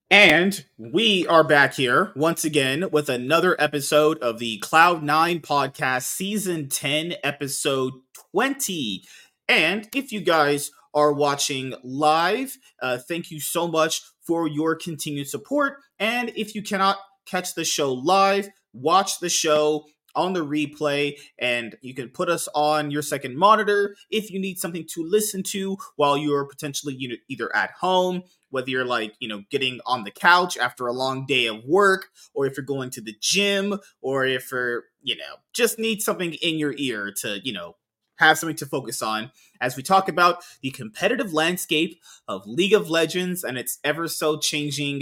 And we are back here once again with another episode of the Cloud9 Podcast, Season 10, Episode 20. And if you guys are watching live, thank you so much for your continued support. And if you cannot catch the show live, watch the show on the replay, and you can put us on your second monitor if you need something to listen to while you're potentially either at home, whether you're getting on the couch after a long day of work, or if you're going to the gym, or if you're just need something in your ear to have something to focus on as we talk about the competitive landscape of League of Legends and its ever so changing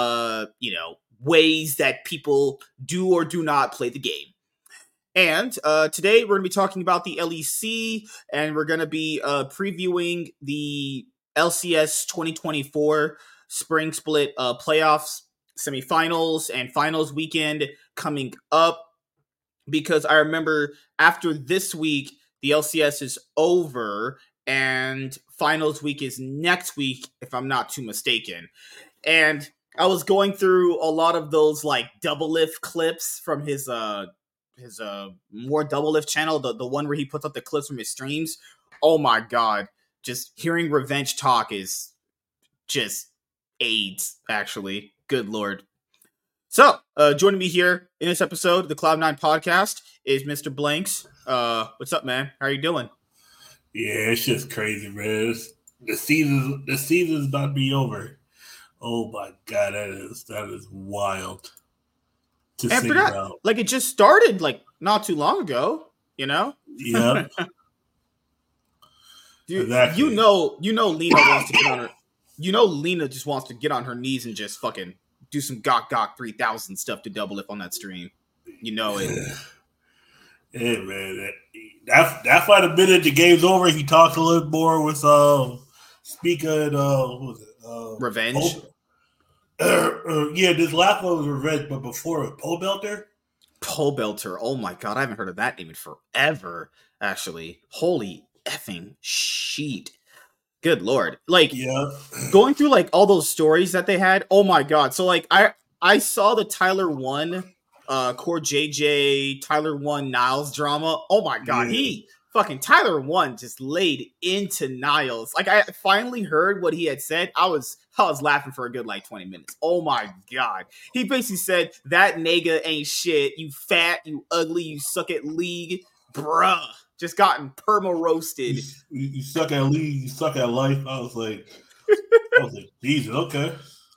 ways that people do or do not play the game. And today we're going to be talking about the LEC, and we're going to be previewing the LCS 2024 Spring Split playoffs, semifinals, and finals weekend coming up. Because I remember after this week, the LCS is over, and finals week is next week, if I'm not too mistaken. And I was going through a lot of those Doublelift clips from his more Doublelift channel, the one where he puts up the clips from his streams. Oh my god, just hearing Revenge talk is just AIDS, actually. Good lord. So, joining me here in this episode of the Cloud9 Podcast is Mr. Blanks. What's up, man? How are you doing? Yeah, it's just crazy, man. The season's about to be over. Oh my god, that is wild. And I forgot, it just started not too long ago, Yeah. Dude, exactly. Lena wants to get on her. Lena just wants to get on her knees and just fucking do some Gok 3000 stuff to Doublelift on that stream. You know it. Yeah, man. That's why the minute the game's over, he talks a little more with Speaker and Revenge. Yeah, this last one was Revenge, but before it was Pobelter. Pobelter. Oh my god, I haven't heard of that name in forever. Actually, holy effing shit. Good lord. Going through all those stories that they had. Oh my god. So I saw the Tyler 1 Core JJ Tyler 1 Niles drama. Oh my god. Yeah. Tyler 1 just laid into Niles. I finally heard what he had said. I was laughing for a good 20 minutes. Oh my god. He basically said that nigga ain't shit. You fat, you ugly, you suck at League. Bruh. Just gotten perma roasted. You suck at League, you suck at life. I was like, Jesus, okay.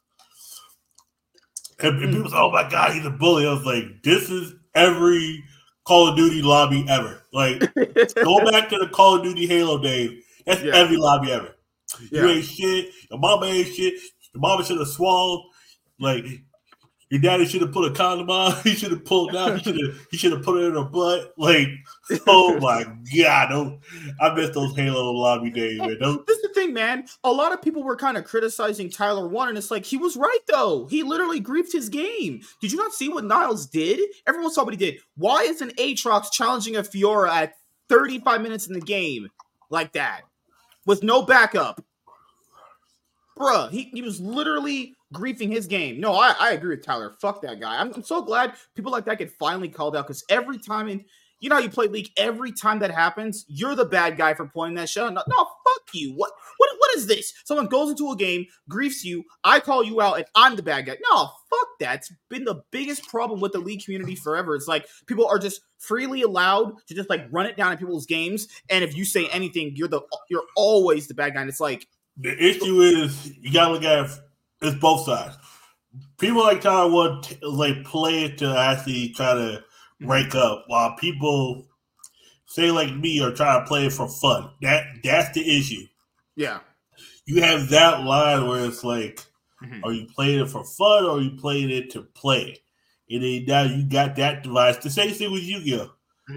And people say, oh my god, he's a bully. I was like, this is every Call of Duty lobby ever. Go back to the Call of Duty Halo days. That's every lobby ever. Yeah. You ain't shit. Your mama ain't shit. Your mama should have swallowed. Your daddy should have put a condom on. He should have pulled out. He should have put it in her butt. Oh my god! I miss those Halo lobby days, man. This is the thing, man. A lot of people were kind of criticizing Tyler 1, and it's he was right though. He literally griefed his game. Did you not see what Niles did? Everyone saw what he did. Why is an Aatrox challenging a Fiora at 35 minutes in the game like that with no backup? Bruh, he was literally griefing his game. No, I agree with Tyler. Fuck that guy. I'm so glad people like that get finally called out, because every time you know how you play League, every time that happens, you're the bad guy for pointing that shit out. No, fuck you. What is this? Someone goes into a game, griefs you, I call you out, and I'm the bad guy. No, fuck that. It's been the biggest problem with the League community forever. It's people are just freely allowed to just run it down in people's games, and if you say anything, you're always the bad guy. And it's the issue is you gotta look at it's both sides. People like Tyler want play it to actually try to rank up, while people say me are trying to play it for fun. That's the issue. Yeah. You have that line where it's are you playing it for fun or are you playing it to play? And then now you got that device. The same thing with Yu-Gi-Oh.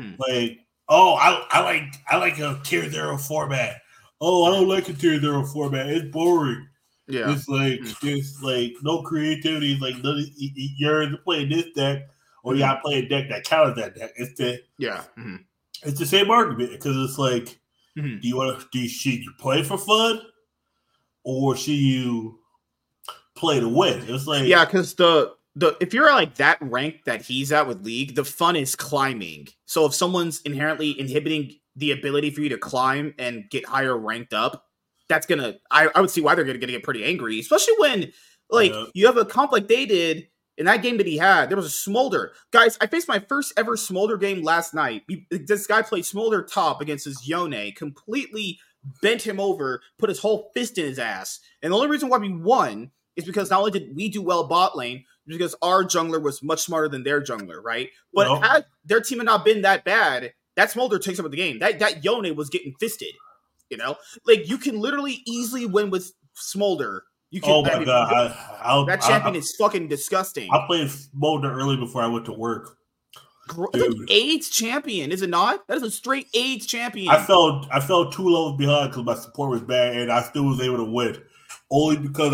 I like a tier 0 format. Oh, I don't like a tier 0 format. It's boring. Yeah. It's no creativity. You're playing this deck, or you gotta play a deck that counters that deck. It's the same argument, because it's should you play for fun, or should you play to win. It's like because the if you're like that rank that he's at with League, the fun is climbing. So if someone's inherently inhibiting the ability for you to climb and get higher ranked up, that's gonna I would see why they're gonna get pretty angry, especially when you have a comp like they did. In that game that he had, there was a Smolder. Guys, I faced my first ever Smolder game last night. This guy played Smolder top against his Yone, completely bent him over, put his whole fist in his ass. And the only reason why we won is because not only did we do well bot lane, because our jungler was much smarter than their jungler, right? But had their team had not been that bad, that Smolder takes over the game. That Yone was getting fisted, you know? Like, you can literally easily win with Smolder. You can, my God. That champion is fucking disgusting. I played Smolder early before I went to work. It's like AIDS champion, is it not? That is a straight AIDS champion. I fell 2 levels behind because my support was bad, and I still was able to win. Only because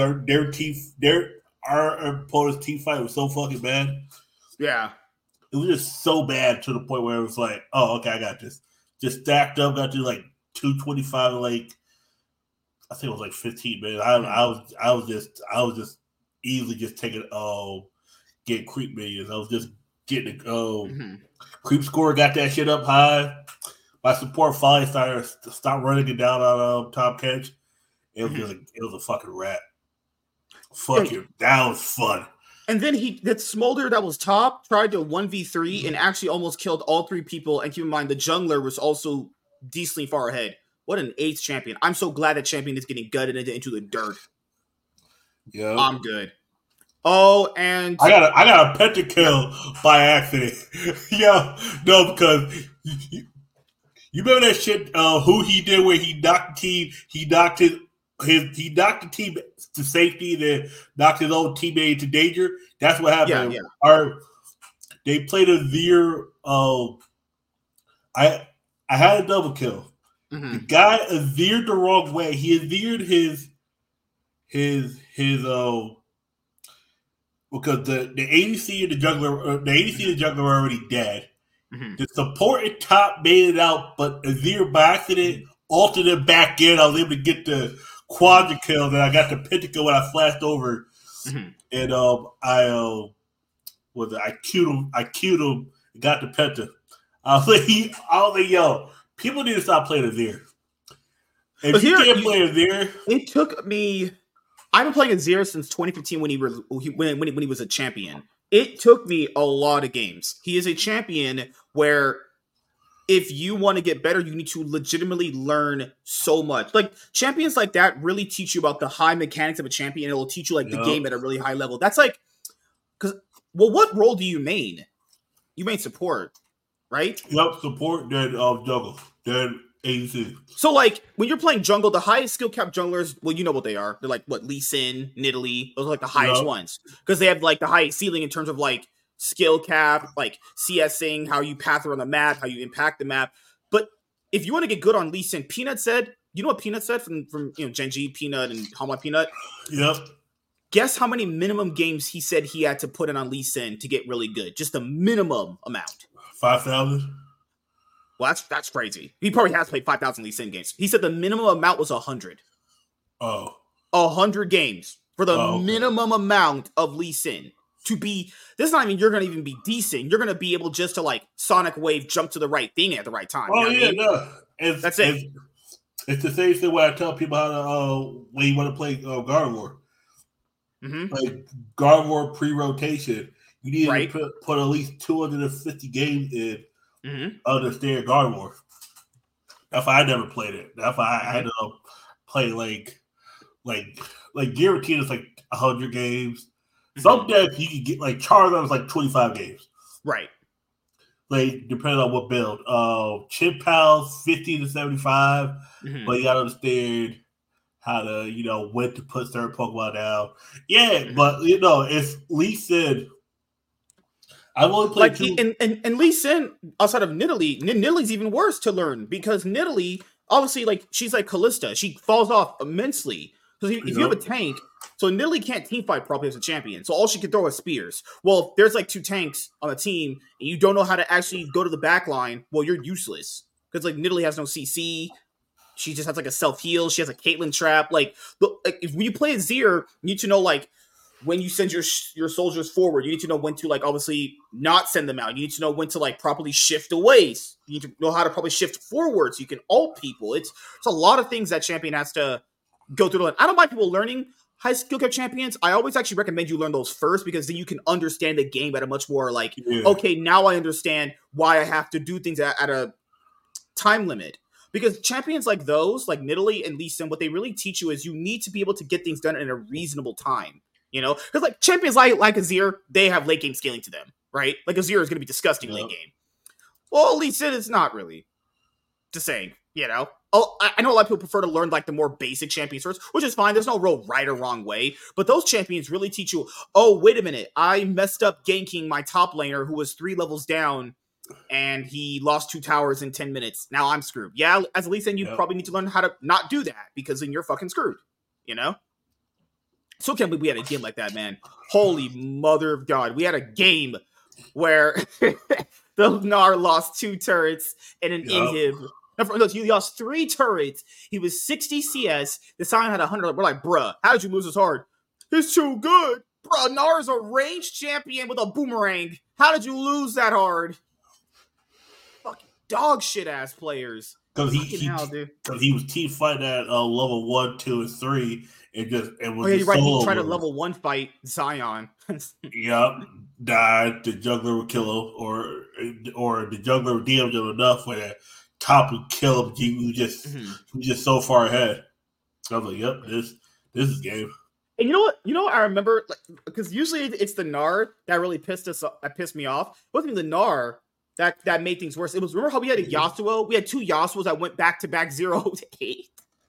our opponent's team fight was so fucking bad. Yeah. It was just so bad to the point where it was like, oh, okay, I got this. Just stacked up, got to like 225, like I think it was like 15 minutes. I was just easily just taking getting creep minions. I was just getting creep score, got that shit up high. My support finally stopped running it down on top catch. It was a fucking rat. Fucking that was fun. And then that Smolder that was top tried to 1v3 and actually almost killed all 3 people. And keep in mind the jungler was also decently far ahead. What an AIDS champion. I'm so glad that champion is getting gutted into the dirt. Yeah. I'm good. Oh, and I got a pentakill by accident. Yeah, no, because you remember that shit who he did where he knocked the team, he knocked the team to safety, then knocked his own teammate into danger. That's what happened. Yeah. They played a Azir. I had a double kill. The guy Azired the wrong way. He Azired his because the ADC and the jungler were already dead. The support at top made it out, but Azir by accident altered it back in. I was able to get the quadra kill, then I got the pentakill when I flashed over. And I queued him, got the penta. I was like, yo, people need to stop playing Azir. If you can't play Azir, it took me. I've been playing Azir since 2015 when he was a champion. It took me a lot of games. He is a champion where if you want to get better, you need to legitimately learn so much. Like champions like that really teach you about the high mechanics of a champion. It will teach you like the game at a really high level. That's like, what role do you main? You main support, right? Yep, support, then jungle, then ADC. So like when you're playing jungle, the highest skill cap junglers, well, you know what they are. They're like Lee Sin, Nidalee. Those are like the highest ones because they have like the highest ceiling in terms of like skill cap, like CSing, how you path around the map, how you impact the map. But if you want to get good on Lee Sin, Peanut said, you know what Peanut said from Genji, Peanut, and Hanwha Peanut? Yep. Guess how many minimum games he said he had to put in on Lee Sin to get really good? Just the minimum amount. 5,000. Well, that's crazy. He probably has played 5,000 Lee Sin games. He said the minimum amount was 100. Oh. 100 games for the minimum amount of Lee Sin. To be, this is not even, you're going to even be decent. You're going to be able just to like Sonic Wave, jump to the right thing at the right time. Oh, yeah, no. That's it. It's the same thing when I tell people how to, when you want to play Gardevoir. Like Gardevoir pre-rotation, you need to put at least 250 games in to understand Gardevoir. That's why I never played it. That's why I had to play like guaranteed it's like 100 games. Some decks you can get like Charizard was like 25 games. Right. Like depending on what build. Chip Pals 50 to 75. But you gotta understand how to, when to put certain Pokemon down. Yeah, but it's Lee Sin. I've only played two. And Lee Sin, outside of Nidalee's even worse to learn because Nidalee, obviously, like she's like Callista. She falls off immensely. Because if you have a tank, so Nidalee can't team fight properly as a champion. So all she can throw is spears. Well, if there's like 2 tanks on a team and you don't know how to actually go to the back line, well, you're useless. Because like Nidalee has no CC. She just has like a self-heal. She has a Caitlyn trap. Like if you play Azir, you need to know like when you send your soldiers forward. You need to know when to, like, obviously not send them out. You need to know when to, like, properly shift away. You need to know how to probably shift forward so you can ult people. It's a lot of things that champion has to go through. I don't mind people learning high skill cap champions. I always actually recommend you learn those first, because then you can understand the game at a much more, like, okay, now I understand why I have to do things at a time limit. Because champions like those, like Nidalee and Lee Sin, what they really teach you is you need to be able to get things done in a reasonable time. You know, because like champions like Azir, they have late game scaling to them, right? Like Azir is going to be disgusting late game. Well, Lee Sin is not really. Just saying, you know. Oh, I know a lot of people prefer to learn like the more basic champions first, which is fine. There's no real right or wrong way, but those champions really teach you. Oh, wait a minute, I messed up ganking my top laner who was 3 levels down, and he lost 2 towers in 10 minutes. Now I'm screwed. Yeah, as Lee Sin, you probably need to learn how to not do that, because then you're fucking screwed. You know. So can't believe we had a game like that, man. Holy mother of God. We had a game where the Gnar lost 2 turrets and an inhib. No, he lost 3 turrets. He was 60 CS. The Sion had 100. We're like, bruh, how did you lose this hard? He's too good. Bruh, Gnar is a ranged champion with a boomerang. How did you lose that hard? Fucking dog shit ass players. Because he was team fighting at level 1, 2, and 3. And was you're right. He tried a level 1 fight Zion. Yep, died. The jungler would kill him, or the jungler would DM him enough where that top would kill him. He was just so far ahead. I was like, "Yep, this is game." And you know what? You know what I remember, because usually it's the Gnar that really pissed me off. It wasn't even the Gnar that made things worse. It was, remember how we had a Yasuo? We had 2 Yasuos that went back to back 0-8.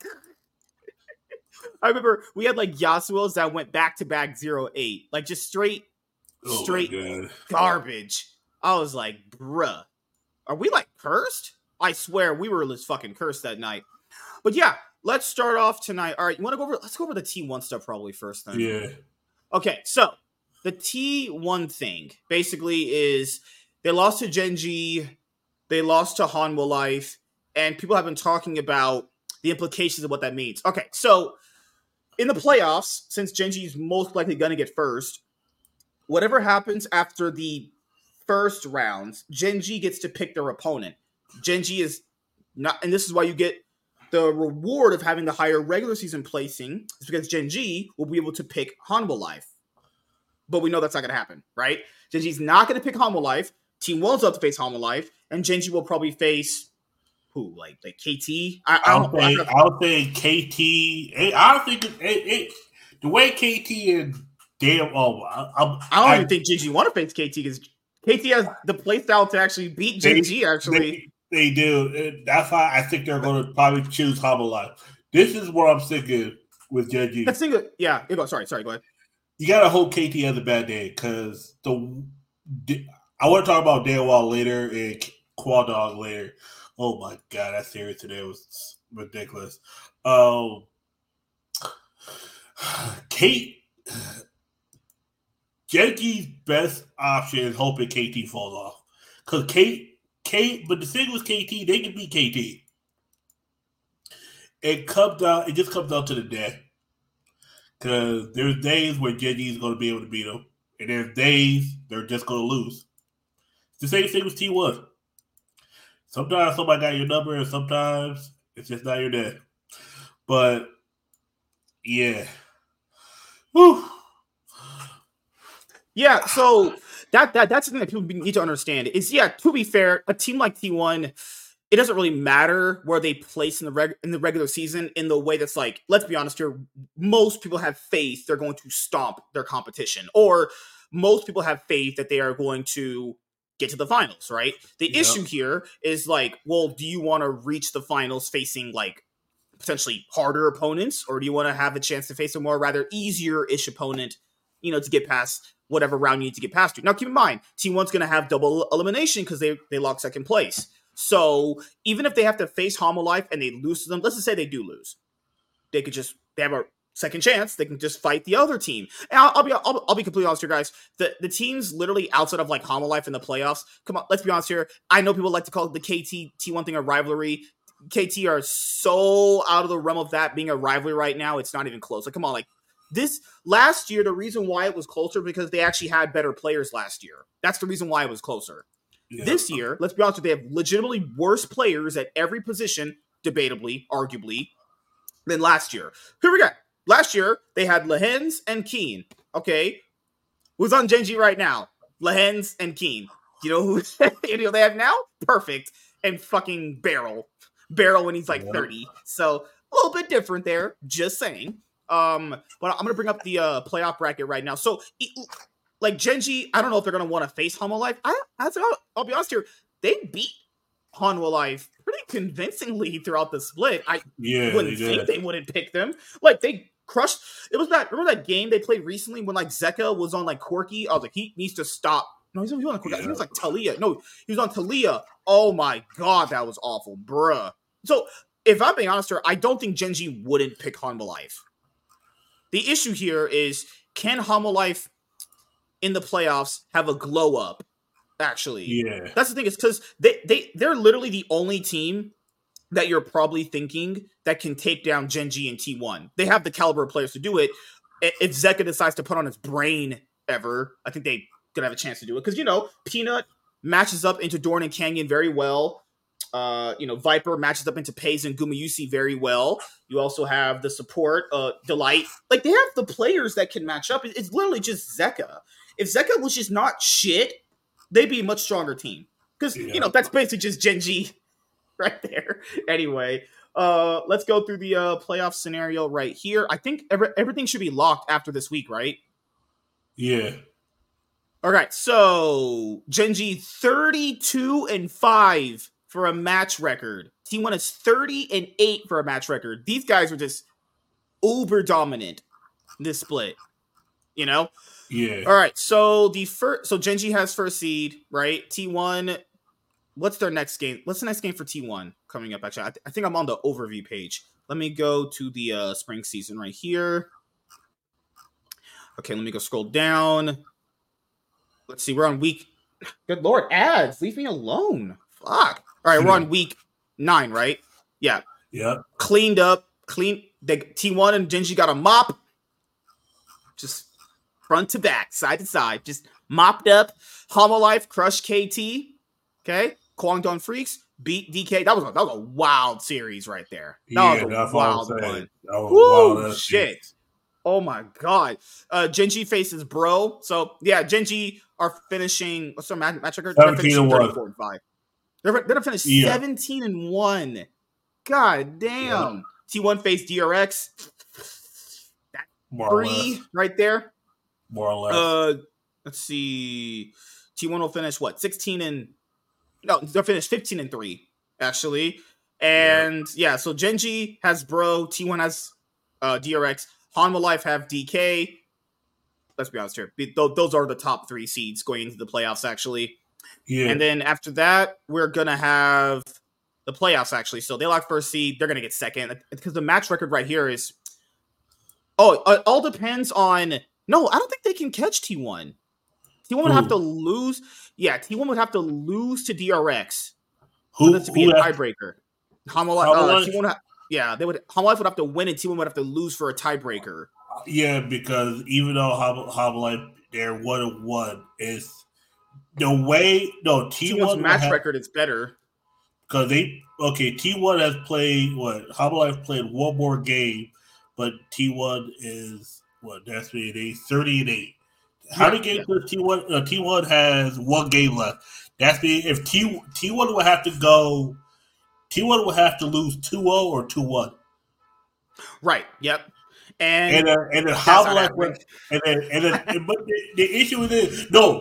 I remember we had like Yasuos that went back to back 0-8, like just straight garbage. I was like, bruh, are we like cursed? I swear we were just fucking cursed that night. But yeah, let's start off tonight. All right, let's go over the T1 stuff probably first then. Yeah. Okay, so the T1 thing basically is they lost to Genji, they lost to Hanwha Life, and people have been talking about the implications of what that means. Okay, so in the playoffs, since Genji is most likely going to get first, whatever happens after the first rounds, Genji gets to pick their opponent. Genji is not, and this is why you get the reward of having the higher regular season placing, is because Genji will be able to pick Hanwha Life. But we know that's not going to happen, right? Genji's not going to pick Hanwha Life. Team World's up to face Hanwha Life, and Genji will probably face who, like KT? I would say KT. I don't think the way KT and damn. I don't even think Genji want to face KT, because KT has the playstyle to actually beat Genji. Actually, they do. That's why I think they're going to probably choose Hanwha Life. This is what I'm thinking with Genji. Let's think. Yeah. Sorry. Go ahead. You gotta hope KT has a bad day, because I want to talk about Daewall later and Quadog later. Oh my God, that series today was ridiculous. Genji's best option is hoping KT falls off. Because but the thing with KT, they can beat KT. It just comes down to the day. Because there's days where Genji is going to be able to beat them. And there's days they're just going to lose. It's the same thing with T1. Sometimes somebody got your number, and sometimes it's just not your day. But yeah, whew. Yeah. So that's the thing that people need to understand is, to be fair, a team like T1, it doesn't really matter where they place in the regular season, in the way that's like, let's be honest here, most people have faith they're going to stomp their competition, or most people have faith that they are going to get to the finals, right? The issue here is like, well, do you want to reach the finals facing like potentially harder opponents, or do you want to have a chance to face a more rather easier-ish opponent, to get past whatever round you need to get past to? Now, keep in mind, T1's going to have double elimination because they lock second place. So even if they have to face Hanwha Life and they lose to them, let's just say they do lose, they have a second chance. They can just fight the other team. And I'll be completely honest here, guys. The teams literally outside of like Hanwha Life in the playoffs. Come on, let's be honest here. I know people like to call the KT T1 thing a rivalry. KT are so out of the realm of that being a rivalry right now. It's not even close. Like, come on, like This last year, the reason why it was closer because they actually had better players last year. That's the reason why it was closer. Yeah. This year, let's be honest with you, they have legitimately worse players at every position, debatably, arguably, than last year. Here we go. Last year, they had Lehens and Keane. Okay. Who's on Gen.G right now? Lehens and Keane. You know who they have now? Perfect. And fucking Beryl. Beryl when he's like 30. So a little bit different there. Just saying. But I'm going to bring up the playoff bracket right now. So, like, Gen.G, I don't know if they're going to want to face Hanwha Life. I'll be honest here. They beat Hanwha Life pretty convincingly throughout the split. I wouldn't think they wouldn't pick them. Like, they crushed. It was that. Remember that game they played recently when, like, Zeka was on, like, Corki? I was like, he needs to stop. No, he was on Corki. He was like Talia. No, he was on Talia. Oh, my God. That was awful. Bruh. So, if I'm being honest here, I don't think Gen.G wouldn't pick Hanwha Life. The issue here is, can Hanwha Life in the playoffs have a glow up? Actually, yeah, that's the thing. Is because they're literally the only team that you're probably thinking that can take down Gen.G and T1. They have the caliber of players to do it. If Zeka decides to put on his brain ever, I think they could have a chance to do it because Peanut matches up into Dorn and Canyon very well. Viper matches up into Pays and Gumayusi very well. You also have the support, Delight. Like, they have the players that can match up. It's literally just Zeka. If Zeka was just not shit, they'd be a much stronger team. Because, that's basically just Gen.G right there. Anyway, let's go through the playoff scenario right here. I think everything should be locked after this week, right? Yeah. All right, so Gen.G 32-5 for a match record. T1 is 30-8 for a match record. These guys are just uber dominant in this split. Yeah. All right. So Gen.G has first seed, right? T1. What's their next game? What's the next game for T1 coming up? Actually, I think I'm on the overview page. Let me go to the spring season right here. Okay, let me go scroll down. Let's see. We're on week. Good Lord, ads. Leave me alone. Fuck. All right, we're on week 9, right? Yeah. Yeah. Cleaned up. T1 and Gen.G got a mop. Just front to back, side to side. Just mopped up. Hanwha Life crushed KT. Okay. Kwangdong Freaks beat DK. That was a wild series right there. That was a wild one. Woo, shit. Oh my God. Gen.G faces Bro. So yeah, Gen.G are finishing. What's their match record? 17-5. They're going to finish 17-1. God damn. Yeah. T1 faced DRX. That's more 3 right there. More or less. Let's see. T1 will finish what? They'll finish 15-3 actually. And so Gen.G has Bro. T1 has DRX. Hanwha Life have DK. Let's be honest here. Those are the top 3 seeds going into the playoffs actually. Yeah. And then after that, we're going to have the playoffs, actually. So they lock first seed. They're going to get second. Because the match record right here is... it all depends on... No, I don't think they can catch T1. T1 would have to lose... Yeah, T1 would have to lose to DRX. For this to be a tiebreaker. Hanwha Life would have to win and T1 would have to lose for a tiebreaker. Yeah, because even though Hanwha Life, they're 1-1, is... The way T1's match record is better because T1 has played Hanwha Life played one more game, but T1 is that's 30-8. How many games does T1? T1 has one game left. That's if T1 would have to go. T1 would have to lose 2-0 or 2-1. Right. Yep. And then Hanwha Life went, but the issue with it,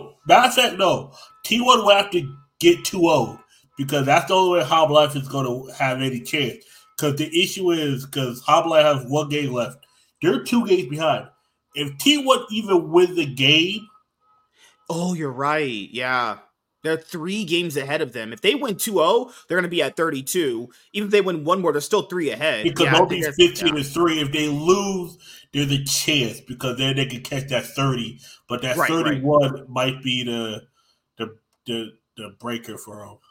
T1 will have to get 2-0 because that's the only way Hanwha Life is going to have any chance. Because the issue is because Hanwha Life has one game left, they're 2 games behind. If T1 even wins the game, you're right. Yeah, they're 3 games ahead of them. If they win 2-0, they're going to be at 32. Even if they win one more, they're still 3 ahead. Because they'll be 15-3. If they lose, there's a chance because then they can catch that 30. But that 31 might be the breaker for them.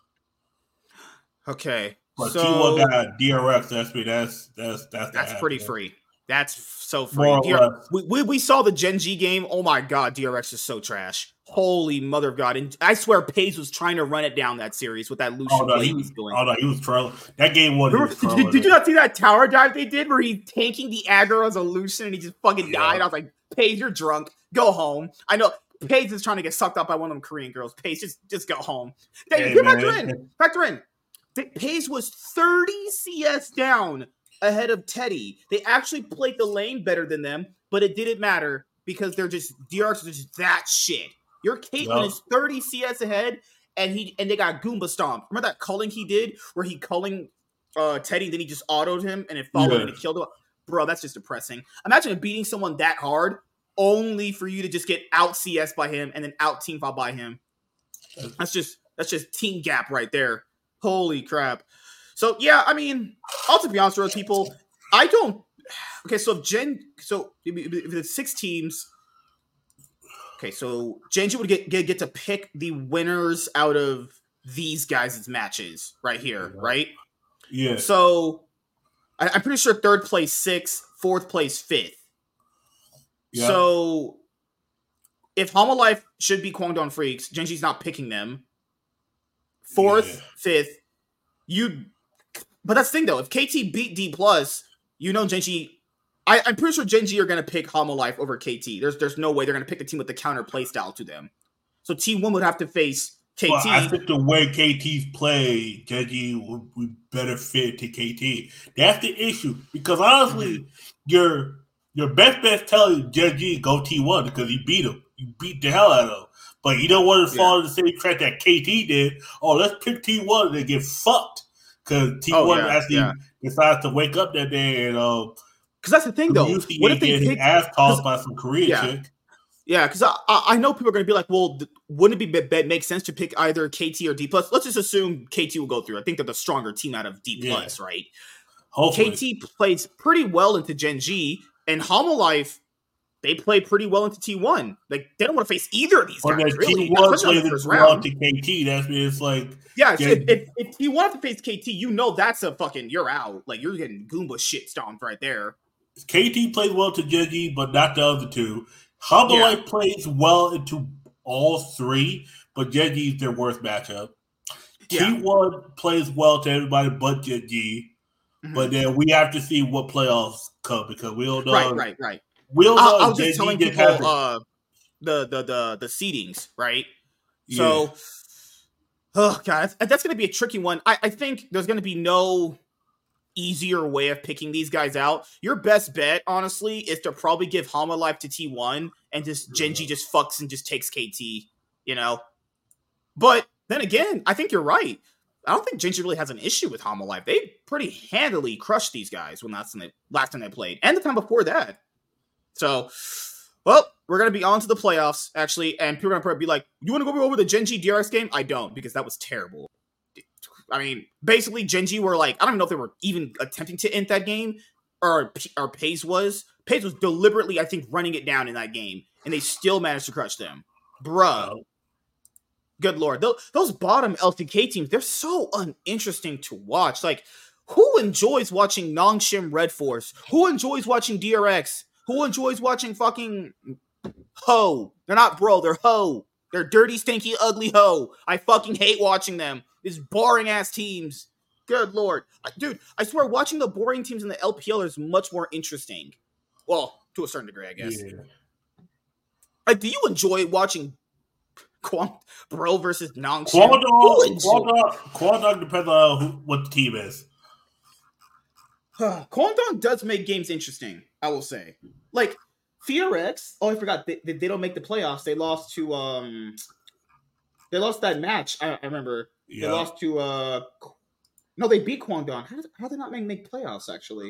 Okay. But T1 got DRX. That's pretty free. That's so funny. We saw the Gen G game. Oh my god, DRX is so trash. Holy mother of God. And I swear Paige was trying to run it down that series with that Lucian play he was doing. Oh no, he was trolling. That game was did you not see that tower dive they did where he tanking the aggro as a Lucian and he just fucking died? I was like, Paige, you're drunk. Go home. I know Paige is trying to get sucked up by one of them Korean girls. Paige, just go home. Factor in. Paige was 30 CS down ahead of Teddy. They actually played the lane better than them, but it didn't matter because DRX is just that shit. Your Caitlyn is 30 CS ahead, and they got Goomba Stomp. Remember that culling he did where he culling Teddy, then he just autoed him and it followed and it killed him? Bro, that's just depressing. Imagine beating someone that hard only for you to just get out CS by him and then out team fought by him. That's just team gap right there. Holy crap. So yeah, I mean, I'll to be honest with people, I don't. Okay, so if the 6 teams. Okay, so Gen G would get to pick the winners out of these guys' matches right here, right? Yeah. So I'm pretty sure 3rd place 6th, 4th place 5th. Yeah. So if Homolife should be Kwangdong Freaks, Gen G's not picking them. 4th, 5th, but that's the thing though. If KT beat D+, Gen G. I'm pretty sure Gen G are going to pick Homolife over KT. There's no way they're going to pick the team with the counter playstyle to them. So T1 would have to face KT. Well, I think the way KT's play, Gen G would better fit to KT. That's the issue. Because honestly, your best tell you Gen G go T1 because you beat him. You beat the hell out of him. But you don't want to fall in the same track that KT did. Oh, let's pick T1 and they get fucked. Because T1 decides to wake up that day and because that's the thing, though. What if they get ass tossed by some Korean chick? Yeah, because I know people are going to be like, well, wouldn't it make sense to pick either KT or D+? Let's just assume KT will go through. I think they're the stronger team out of D+, right? Hopefully. KT plays pretty well into Gen G, and Homolife, they play pretty well into T1. Like, they don't want to face either of these guys, really. T1 plays well to KT. That's when it's like... Yeah, so if T1 have to face KT, that's a fucking... You're out. Like, you're getting Goomba shit stomped right there. KT plays well to Gen G, but not the other two. Homolife plays well into all 3, but Gen G is their worst matchup. T1 plays well to everybody but Gen G, but then we have to see what playoffs come because we don't know. Right. We don't know. I'll just telling people the seedings, right? So, oh god, that's going to be a tricky one. I think there's going to be no easier way of picking these guys out. Your best bet, honestly, is to probably give Homolife to T1 and just Gen G just fucks and just takes KT, But then again, I think you're right. I don't think Gen G really has an issue with Homolife. They pretty handily crushed these guys when last time they played, and the time before that. So, well, we're going to be on to the playoffs, actually, and people are going to be like, you want to go over the Gen G DRX game? I don't, because that was terrible. I mean, basically, Gen G were like, I don't even know if they were even attempting to end that game, or Pace was. Pace was deliberately, I think, running it down in that game, and they still managed to crush them. Bruh. Good lord. Those bottom LCK teams, they're so uninteresting to watch. Like, who enjoys watching Nongshim Red Force? Who enjoys watching DRX? Who enjoys watching fucking Ho? They're not bro, they're Ho. They're dirty, stinky, ugly Ho. I fucking hate watching them. These boring-ass teams. Good lord. Dude, I swear, watching the boring teams in the LPL is much more interesting. Well, to a certain degree, I guess. Yeah. Like, do you enjoy watching Bro versus Nongshim? Kwangdong depends on what the team is. Kwangdong does make games interesting, I will say. Like, FearX, I forgot, they don't make the playoffs. They lost to, they lost that match, I remember. Yeah. They lost to, no, they beat Kwangdong. How did they not make playoffs, actually?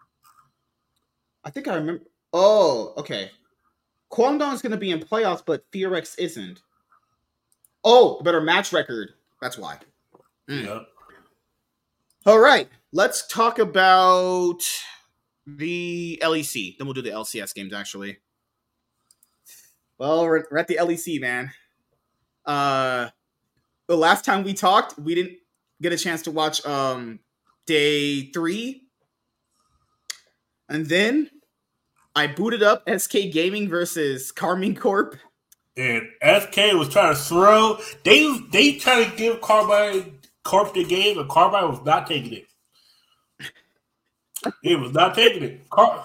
I think I remember. Oh, okay. Kwangdong's going to be in playoffs, but FearX isn't. Oh, better match record. That's why. Yeah. All right. Let's talk about the LEC. Then we'll do the LCS games, actually. Well, we're at the LEC, man. The last time we talked, we didn't get a chance to watch day 3. And then I booted up SK Gaming versus Karmine Corp. And SK was trying to throw. They tried to give Karmine Corp the game, and Karmine was not taking it. It was not taking it.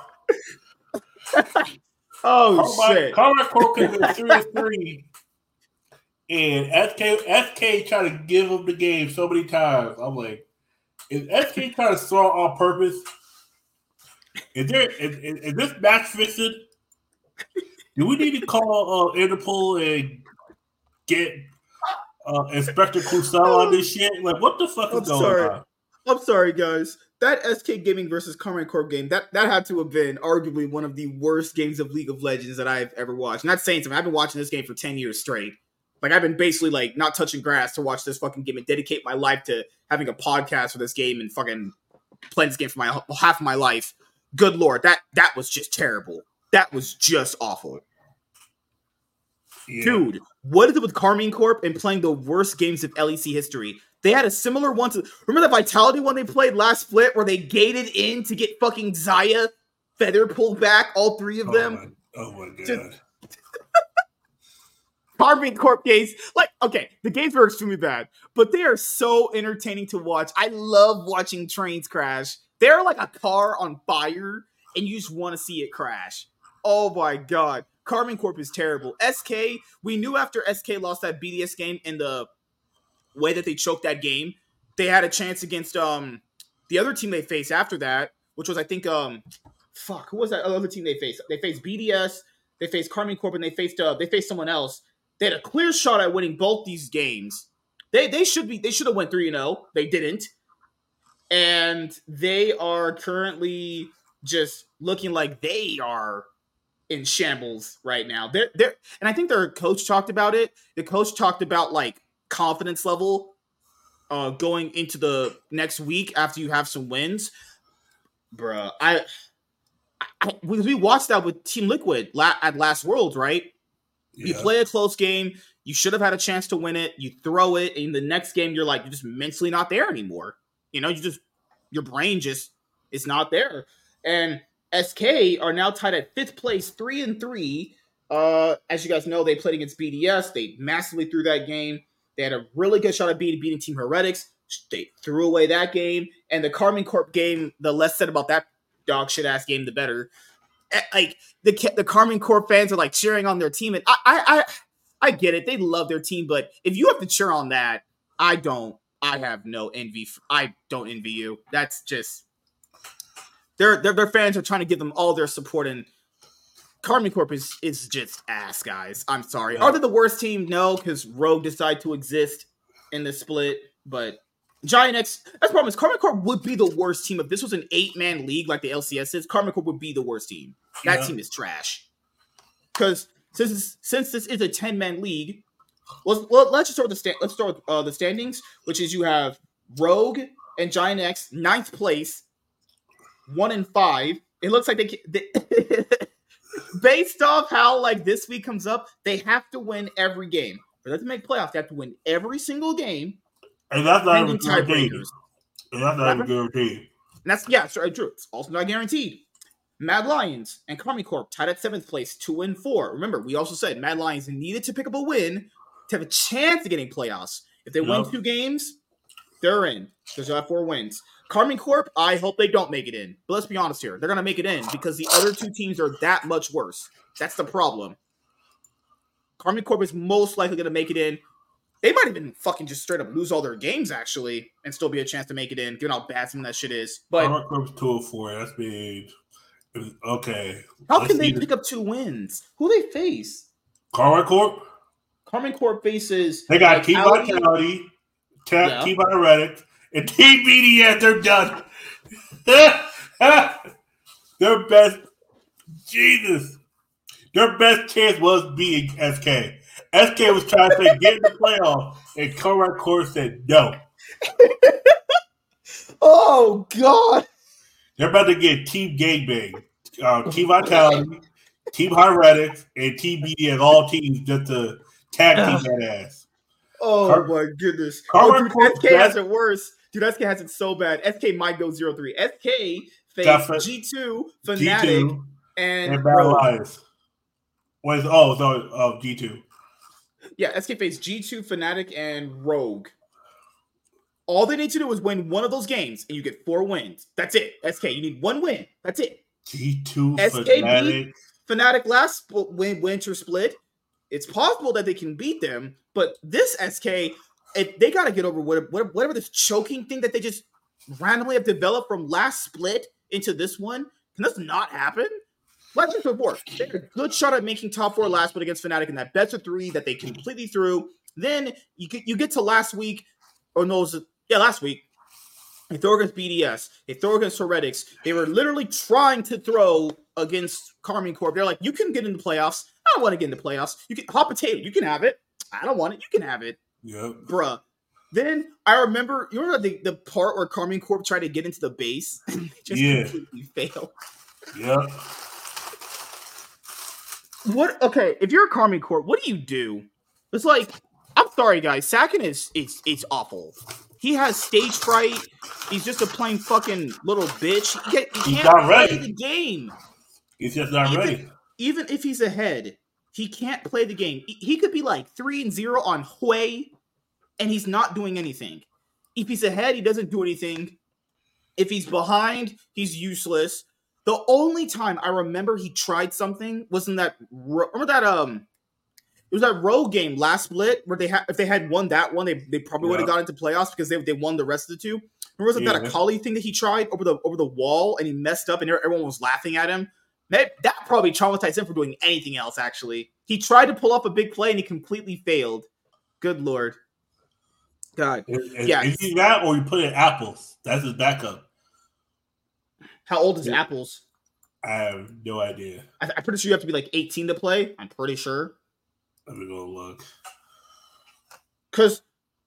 Shit. Karmine Corp could have been 3-3. And SK tried to give him the game so many times. I'm like, is SK trying to throw on purpose? Is this match fixing? Do we need to call Interpol and get Inspector Clouseau on this shit? Like, what the fuck is going on? I'm sorry, guys. That SK Gaming versus Karmine Corp game, that had to have been arguably one of the worst games of League of Legends that I've ever watched. I'm not saying something. I've been watching this game for 10 years straight. Like, I've been basically, like, not touching grass to watch this fucking game and dedicate my life to having a podcast for this game and fucking playing this game for half of my life. Good Lord, that was just terrible. That was just awful. Yeah. Dude, what is it with Karmine Corp and playing the worst games of LEC history? They had a similar one to... Remember the Vitality one they played last split where they gated in to get fucking Xayah feather pulled back, all three of them? Oh my God. Karmine Corp games, like, okay, the games were extremely bad, but they are so entertaining to watch. I love watching trains crash. They're like a car on fire, and you just want to see it crash. Oh my God. Karmine Corp is terrible. SK, we knew after SK lost that BDS game in the way that they choked that game, they had a chance against the other team they faced after that, which was, I think, who was that other team they faced? They faced BDS, they faced Karmine Corp, and they faced someone else. They had a clear shot at winning both these games. They should have went 3-0. They didn't. And they are currently just looking like they are in shambles right now. They're and I think their coach talked about it. The coach talked about like confidence level going into the next week after you have some wins. Bruh, we watched that with Team Liquid at Last Worlds, right? Yeah. You play a close game. You should have had a chance to win it. You throw it. In the next game, you're just mentally not there anymore. You know, your brain just is not there. And SK are now tied at 5th place, 3-3. As you guys know, they played against BDS. They massively threw that game. They had a really good shot at beating Team Heretics. They threw away that game. And the Karmine Corp game, the less said about that dog shit ass game, the better. Like the Karmine Corp fans are like cheering on their team, and I get it. They love their team, but if you have to cheer on that, I don't. I have no envy. I don't envy you. That's just their fans are trying to give them all their support, and Karmine Corp is just ass, guys. I'm sorry. Are they the worst team? No, because Rogue decided to exist in the split, but Giant X, that's the problem is Karmine Corp would be the worst team if this was an 8-man league like the LCS is. Karmine Corp would be the worst team. That team is trash. Because since this is a 10-man league, let's just start with the standings, which is you have Rogue and Giant X 9th place, 1-5. It looks like they based off how like this week comes up, they have to win every game. For them to make playoffs, they have to win every single game. And that's not even guaranteed. And that's not even guaranteed. True. It's also not guaranteed. Mad Lions and Karmine Corp tied at 7th place, 2-4. Remember, we also said Mad Lions needed to pick up a win to have a chance of getting playoffs. If they win 2 games, they're in. Because they'll have 4 wins. Karmine Corp, I hope they don't make it in. But let's be honest here. They're going to make it in because the other 2 teams are that much worse. That's the problem. Karmine Corp is most likely going to make it in. They might even fucking just straight up lose all their games, actually, and still be a chance to make it in, given how bad some of that shit is. But Karmine Corp's 2-4. That's big. Okay. How can they pick up 2 wins? Who they face? Karmine Corp? Karmine Corp faces... They got Team Vitality, Team Heretics, and Team BDS. They're done. Their best... Jesus. Their best chance was beating SK. SK was trying to say, get in the playoff, and Karmine Corp said no. Oh, God. They're about to get Team Gangbang, Team Vitality, Team Heretics, and Team BDS, all teams just to tag team that ass. Oh, my goodness. SK has it worse. Dude, SK has it so bad. SK might go 0-3. SK faced G2, Fnatic, and Bad Alliance. G2. Yeah, SK faced G2, Fnatic, and Rogue. All they need to do is win one of those games, and you get 4 wins. That's it. SK, you need 1 win. That's it. G2, SK beat Fnatic last winter split. It's possible that they can beat them, but this SK, they got to get over whatever this choking thing that they just randomly have developed from last split into this one. Can this not happen? Like I said before, they had a good shot at making top 4 last split against Fnatic in that best of 3 that they completely threw. Then you get to last week, last week. They throw against BDS. They throw against Heretics. They were literally trying to throw against Karmine Corp. They're like, you can get into playoffs. I don't want to get into playoffs. You can hot potato. You can have it. I don't want it. You can have it. Yep. Bruh. Then I remember, you remember the part where Karmine Corp tried to get into the base and they just completely failed. Yep. Okay, if you're a Karmine Corp, what do? It's like, I'm sorry, guys. Sakin is awful. He has stage fright. He's just a plain fucking little bitch. He can't play the game. He's just not ready. Even if he's ahead, he can't play the game. He could be like 3-0 on Hwei, and he's not doing anything. If he's ahead, he doesn't do anything. If he's behind, he's useless. The only time I remember he tried something was in that. Remember that it was that Rogue game last split where if they had won that one, they probably would have got into playoffs because they won the rest of the 2. Remember that Akali thing that he tried over the wall and he messed up and everyone was laughing at him? That probably traumatized him for doing anything else, actually. He tried to pull off a big play and he completely failed. Good Lord. God. Is he that or you put in Apples? That's his backup. How old is Apples? I have no idea. I'm pretty sure you have to be like 18 to play. I'm pretty sure. Let me go look. Because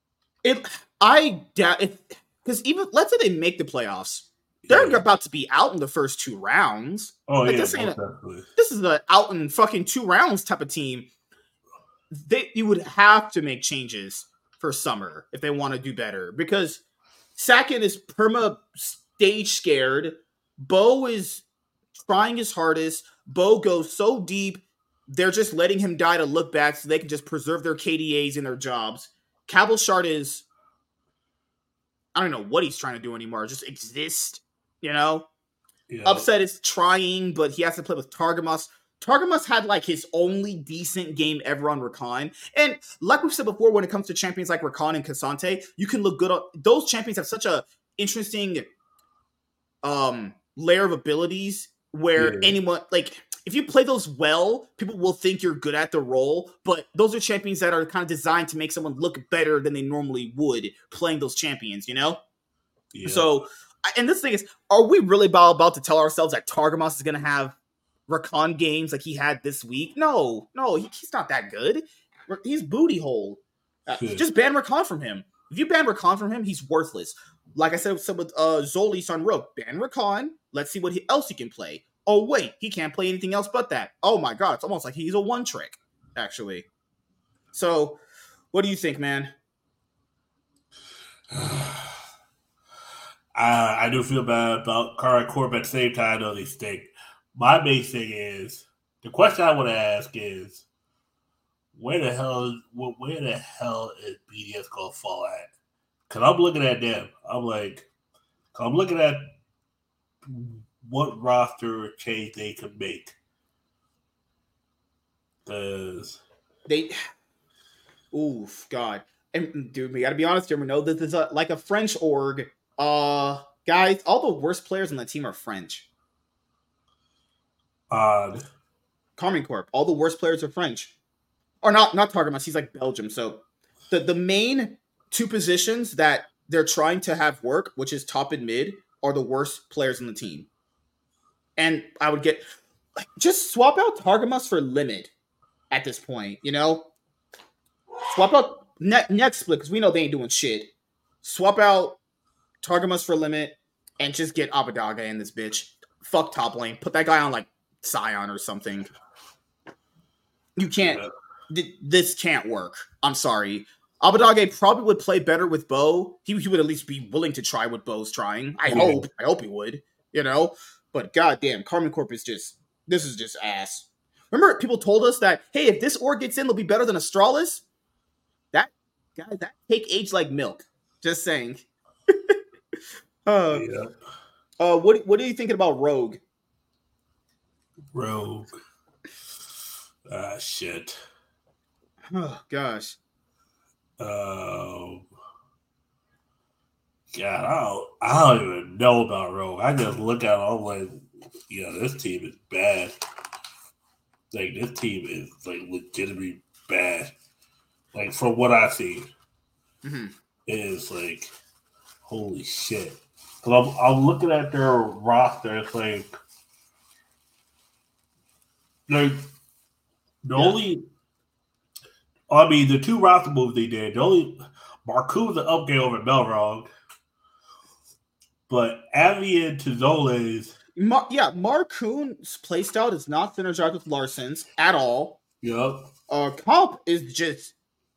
even let's say they make the playoffs, they're about to be out in the first 2 rounds. Oh, like, this is an out in fucking 2 rounds type of team. You would have to make changes for summer if they want to do better because Sakin is perma stage scared. Bo is trying his hardest. Bo goes so deep, they're just letting him die to look back so they can just preserve their KDAs and their jobs. Cabochard is, I don't know what he's trying to do anymore. Just exist, you know? Yeah. Upset is trying, but he has to play with Targamas. Targamas had like his only decent game ever on Rakan. And like we've said before, when it comes to champions like Rakan and K'Sante, you can look good. Those champions have such a interesting layer of abilities where anyone, like, if you play those well, people will think you're good at the role, but those are champions that are kind of designed to make someone look better than they normally would playing those champions, you know? Yeah. So, and this thing is, are we really about to tell ourselves that Targamas is going to have Rakan games like he had this week? No, he's not that good. He's booty hole. Just ban Rakan from him. If you ban Rakan from him, he's worthless. Like I said with Zolis on Rogue, ban Rakan. Let's see what else he can play. Oh, wait, he can't play anything else but that. Oh, my God, it's almost like he's a one-trick, actually. So, what do you think, man? I do feel bad about Karmine Corp at the same time. I know they stink. My main thing is, the question I want to ask is, where the hell is BDS going to fall at? Because I'm looking at them. I'm looking at what roster change they could make. Because God. And dude, we gotta be honest here. We know that this is like a French org. Guys, all the worst players on the team are French. Karmine Corp. All the worst players are French. Or not Targamas, he's like Belgium. So the main 2 positions that they're trying to have work, which is top and mid, are the worst players on the team. And I would just swap out Targamas for Limit at this point, you know? Swap out next split, because we know they ain't doing shit. Swap out Targamas for Limit and just get Abbedagge in this bitch. Fuck top lane. Put that guy on like Sion or something. You can't. This can't work. I'm sorry. Abbedagge probably would play better with Bo. He would at least be willing to try what Bo's trying. I hope he would, you know? But goddamn, Karmine Corp is just This is just ass. Remember, people told us that, hey, if this org gets in, they'll be better than Astralis? That take aged like milk. Just saying. Yeah. What are you thinking about Rogue? Rogue. Shit. Oh gosh. God, I don't even know about Rogue. I just look at it, I'm like, yeah, this team is bad. Like, this team is like legitimately bad. Like, from what I see, it is like, holy shit. Because I'm looking at their roster, it's like the only, I mean, the two roster moves they did, the only, Marcoon's an upgrade over Melrog, but Avian to Zola's. Marcoon's playstyle is not synergized with Larsen's at all. Yep. Comp is just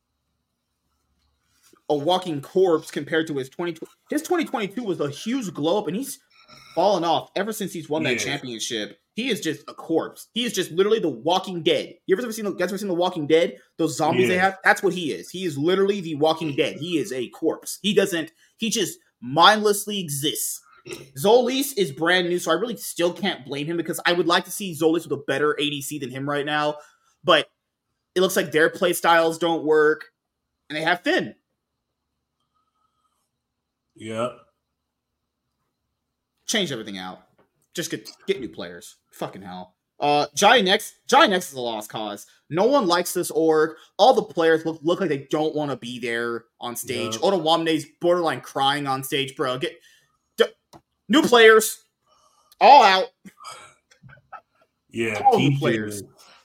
a walking corpse compared to his 2020. His 2022 was a huge glow up, and he's fallen off ever since he's won that championship. He is just a corpse. He is just literally the Walking Dead. You ever seen the Walking Dead? Those zombies they have? That's what he is. He is literally the Walking Dead. He is a corpse. He just mindlessly exists. Zolis is brand new, so I really still can't blame him because I would like to see Zolis with a better ADC than him right now, but it looks like their play styles don't work, and they have Finn. Yep. Change everything out. Just get new players. Fucking hell. Giant X is a lost cause. No one likes this org. All the players look like they don't want to be there on stage. Yep. Otawamne's borderline crying on stage, bro. New players. All out. Yeah, all new players.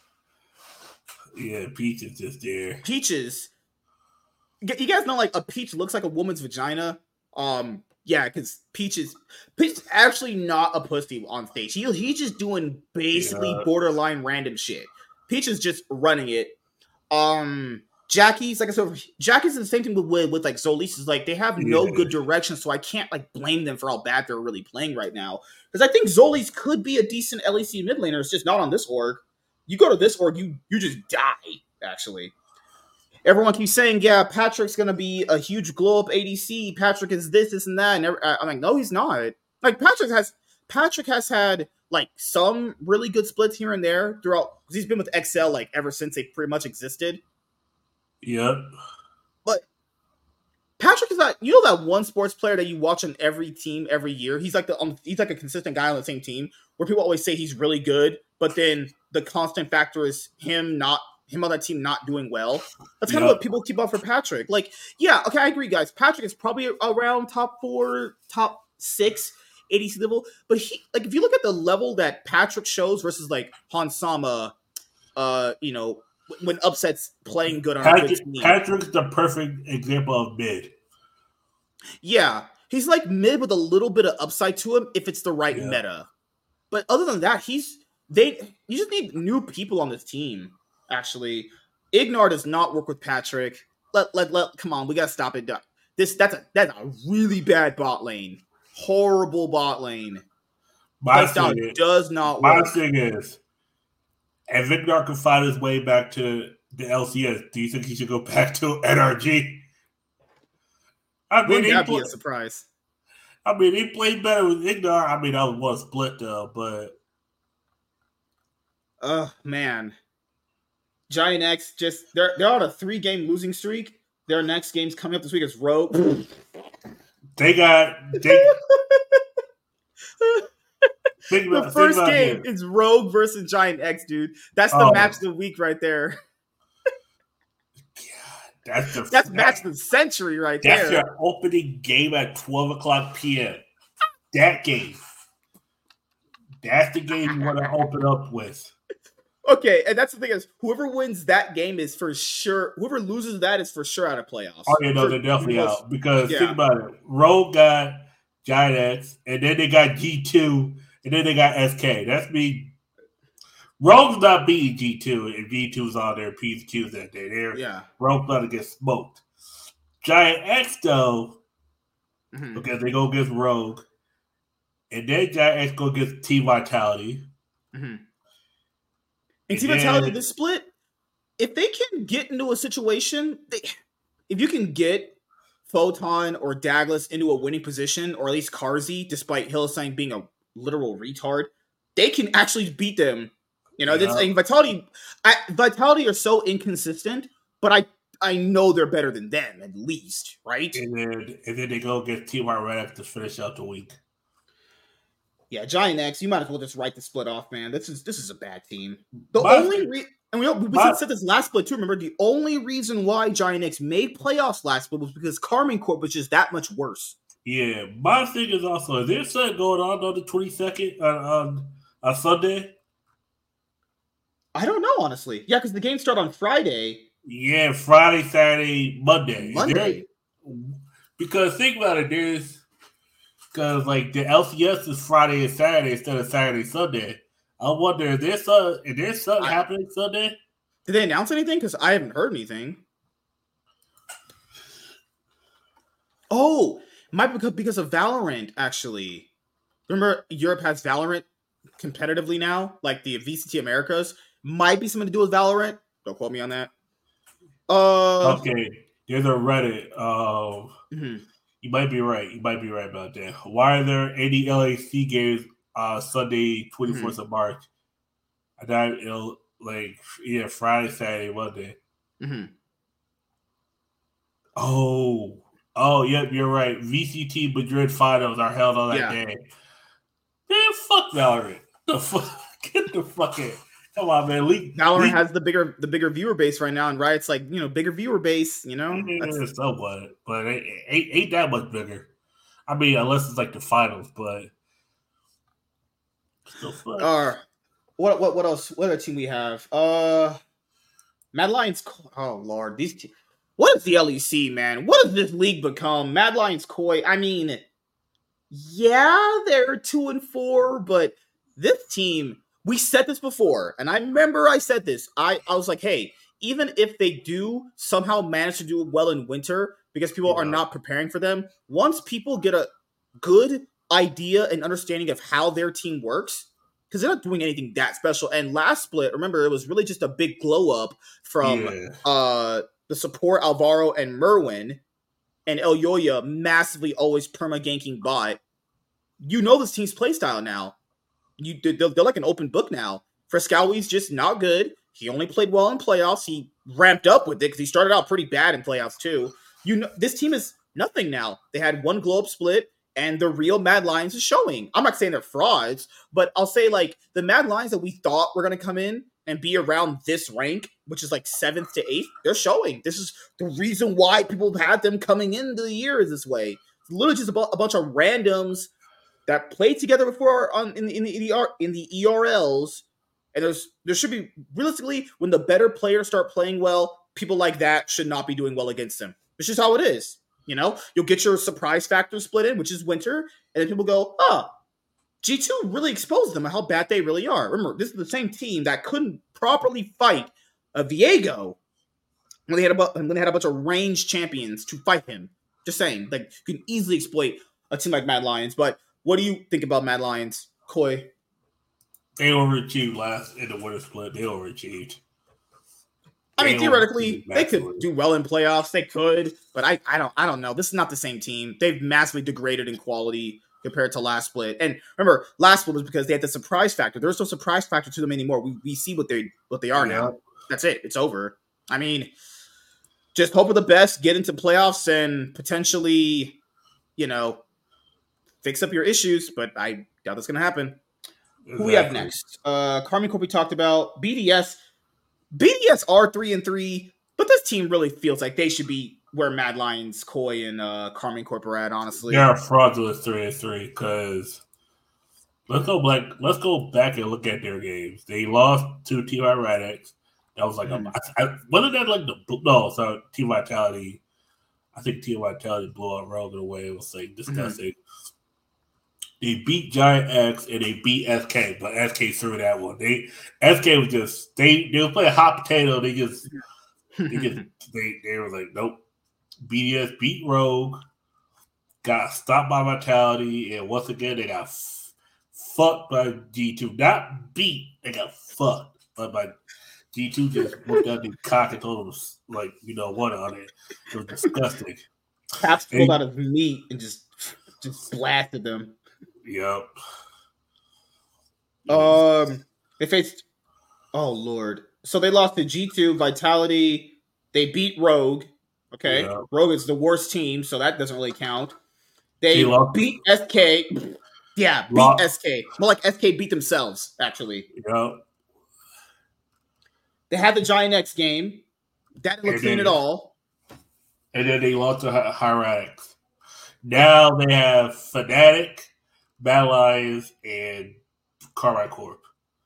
Yeah, Peach is just there. Peaches. You guys know, like, a peach looks like a woman's vagina? Yeah, because Peach is actually not a pussy on stage. He's just doing basically borderline random shit. Peach is just running it. Jackie's, like I said, Jackie's the same thing with like Zolis. Is like they have no good direction, so I can't like blame them for how bad they're really playing right now. Because I think Zolis could be a decent LEC mid laner. It's just not on this org. You go to this org, you just die. Actually, everyone keeps saying, yeah, Patrick's gonna be a huge glow up ADC. Patrick is this, and that. And I'm like, no, he's not. Like Patrick has had like some really good splits here and there throughout. Because he's been with XL like ever since they pretty much existed. Yep. But Patrick is not, you know, that one sports player that you watch on every team every year. He's like he's like a consistent guy on the same team where people always say he's really good, but then the constant factor is him on that team not doing well. That's kind of what people keep up for Patrick. Like, yeah, okay, I agree, guys. Patrick is probably around top 4, top 6 ADC level, but he, like, if you look at the level that Patrick shows versus like Hansama, you know, when Upset's playing good on a good team. Patrick's the perfect example of mid. Yeah, he's like mid with a little bit of upside to him if it's the right meta. But other than that, you just need new people on this team. Actually, Ignar does not work with Patrick. Come on, we gotta stop it. That's a really bad bot lane. Horrible bot lane. My thing does not work. My thing is, if Ignar can find his way back to the LCS, do you think he should go back to NRG? Wouldn't that be a surprise? I mean, he played better with Ignar. I mean, that was one split though, but man. Giant X they're on a 3-game losing streak. Their next game's coming up this week is Rogue. The first game is Rogue versus Giant X, dude. That's the match of the week right there. God, that's match of the century right there. That's your opening game at 12:00 p.m. That game. That's the game you want to open up with. Okay, and that's the thing is, whoever wins that game is for sure. Whoever loses that is for sure out of playoffs. Oh, yeah, no, they're definitely out. Because think about it. Rogue got Giant X, and then they got G2, and then they got SK. That's me. Rogue's not beating G2, and G2's on their P's and Q's that day. Rogue's about to get smoked. Giant X, though, because they go against Rogue, and then Giant X go against Team Vitality. And Team Vitality, this split, if they can get into a situation, if you can get Photon or Douglas into a winning position, or at least Carzzy, despite Hylissang being a literal retard, they can actually beat them. Vitality are so inconsistent, but I know they're better than them at least, right? And then they go get Team Red to finish out the week. Yeah, Giant X, you might as well just write the split off, man. This is a bad team. We said this last split too. Remember, the only reason why Giant X made playoffs last split was because Karmine Corp was just that much worse. Yeah, my thing is also, is there something going on the 22nd on Sunday? I don't know, honestly. Yeah, because the games start on Friday. Yeah, Friday, Saturday, Monday. Because think about it, because like the LCS is Friday and Saturday instead of Saturday, Sunday. I wonder, is there something happening Sunday? Did they announce anything? Because I haven't heard anything. Oh, might be because of Valorant, actually. Remember, Europe has Valorant competitively now, like the VCT Americas. Might be something to do with Valorant. Don't quote me on that. Okay, there's a Reddit. You might be right. You might be right about that. Why are there any LAC games Sunday, 24th of March? I thought it'll Friday, Saturday, Monday. Oh, yep, you're right. VCT Madrid finals are held on that day. Man, fuck Valorant. Get the fuck in. Come on, man. Valorant has the bigger viewer base right now, and Riot's like, bigger viewer base, Yeah, somewhat, but it ain't that much bigger. I mean, unless it's like the finals, but still fun. What else? What other team we have? Mad Lions. Oh Lord, these teams. What is the LEC, man? What does this league become? Mad Lions, Koi. I mean, yeah, they're 2-4, but this team. We said this before, and I remember I said this. I was like, hey, even if they do somehow manage to do well in winter because people are not preparing for them, once people get a good idea and understanding of how their team works, because they're not doing anything that special. And last split, remember, it was really just a big glow up from the support Alvaro and Merwin, and El Yoya massively always perma-ganking bot. This team's playstyle now. They're like an open book now. Frescowi's just not good. He only played well in playoffs. He ramped up with it because he started out pretty bad in playoffs too. This team is nothing now. They had one glow up split, and the real Mad Lions is showing. I'm not saying they're frauds, but I'll say like the Mad Lions that we thought were going to come in and be around this rank, which is like 7th to 8th, they're showing. This is the reason why people had them coming into the year is this way. It's literally just a bunch of randoms that played together before in the ERLs, and there should be realistically when the better players start playing well, people like that should not be doing well against them. It's just how it is. You'll get your surprise factor split in, which is winter, and then people go, G2 really exposed them how bad they really are. Remember, this is the same team that couldn't properly fight a Viego when they had a bunch of ranged champions to fight him. Just saying, like you can easily exploit a team like Mad Lions, but. What do you think about Mad Lions, Koi? They overachieved last in the winter split. They overachieved. I mean, theoretically, they could do well in playoffs. They could, but I don't know. This is not the same team. They've massively degraded in quality compared to last split. And remember, last split was because they had the surprise factor. There's no surprise factor to them anymore. We see what they are now. That's it. It's over. I mean, just hope for the best. Get into playoffs and potentially, fix up your issues, but I doubt that's going to happen. Exactly. Who we have next? Karmine Corp we talked about. BDS are 3-3, but this team really feels like they should be where Mad Lions, Koi, and Karmine Corp are at, honestly. They're fraudulent 3-3 because let's go back and look at their games. They lost to Team Radix. That was like wasn't that like Team Vitality. I think Team Vitality blew up Rogue in a way. It was like disgusting. They beat Giant X and they beat SK, but SK threw that one. SK was just they were playing hot potato. They were like, nope. BDS beat Rogue, got stopped by Vitality, and once again they got fucked by G2. Not beat, they got fucked. But my G2 just looked at the cock and told him, like, what on it. It was disgusting. Caps pulled out of meat and just blasted them. Yep. They faced. Oh Lord! So they lost to G2, Vitality. They beat Rogue. Okay, yeah. Rogue is the worst team, so that doesn't really count. They beat SK. Yeah, beat SK. More like SK beat themselves, actually. Yep. They had the Giant X game. That didn't look clean at all. And then they lost to Hyrax. Now they have Fnatic, Mad Lions, and Carbide Corp.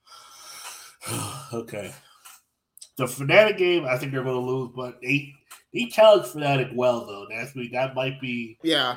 Okay. The Fnatic game, I think they're going to lose, but they challenged Fnatic well, though. That might be... Yeah.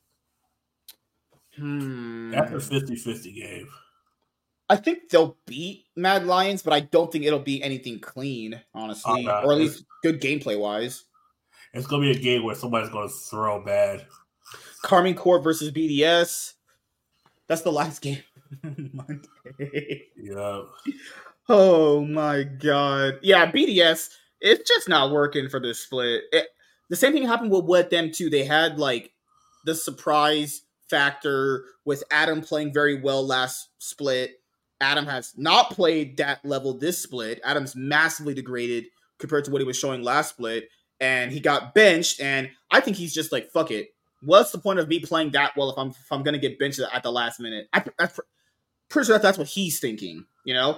That's a 50-50 game. I think they'll beat Mad Lions, but I don't think it'll be anything clean, honestly. Or at least good gameplay-wise. It's going to be a game where somebody's going to throw bad. Karmine Corp versus BDS. That's the last game. Monday. Yeah. Oh, my God. Yeah, BDS, it's just not working for this split. The same thing happened with them, too. They had, like, the surprise factor with Adam playing very well last split. Adam has not played that level this split. Adam's massively degraded compared to what he was showing last split. And he got benched, and I think he's just like, fuck it. What's the point of me playing that well if I'm going to get benched at the last minute? I'm pretty sure that's what he's thinking, you know?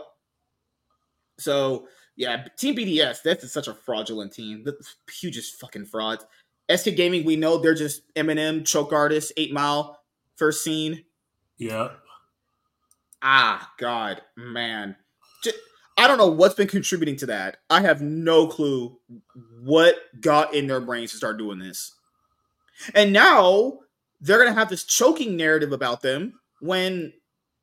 So, yeah, Team BDS, that's such a fraudulent team. The hugest fucking fraud. SK Gaming, we know they're just Eminem, choke artist, 8 Mile, first scene. Yeah. Ah, God, man. I don't know what's been contributing to that. I have no clue what got in their brains to start doing this. And now they're going to have this choking narrative about them when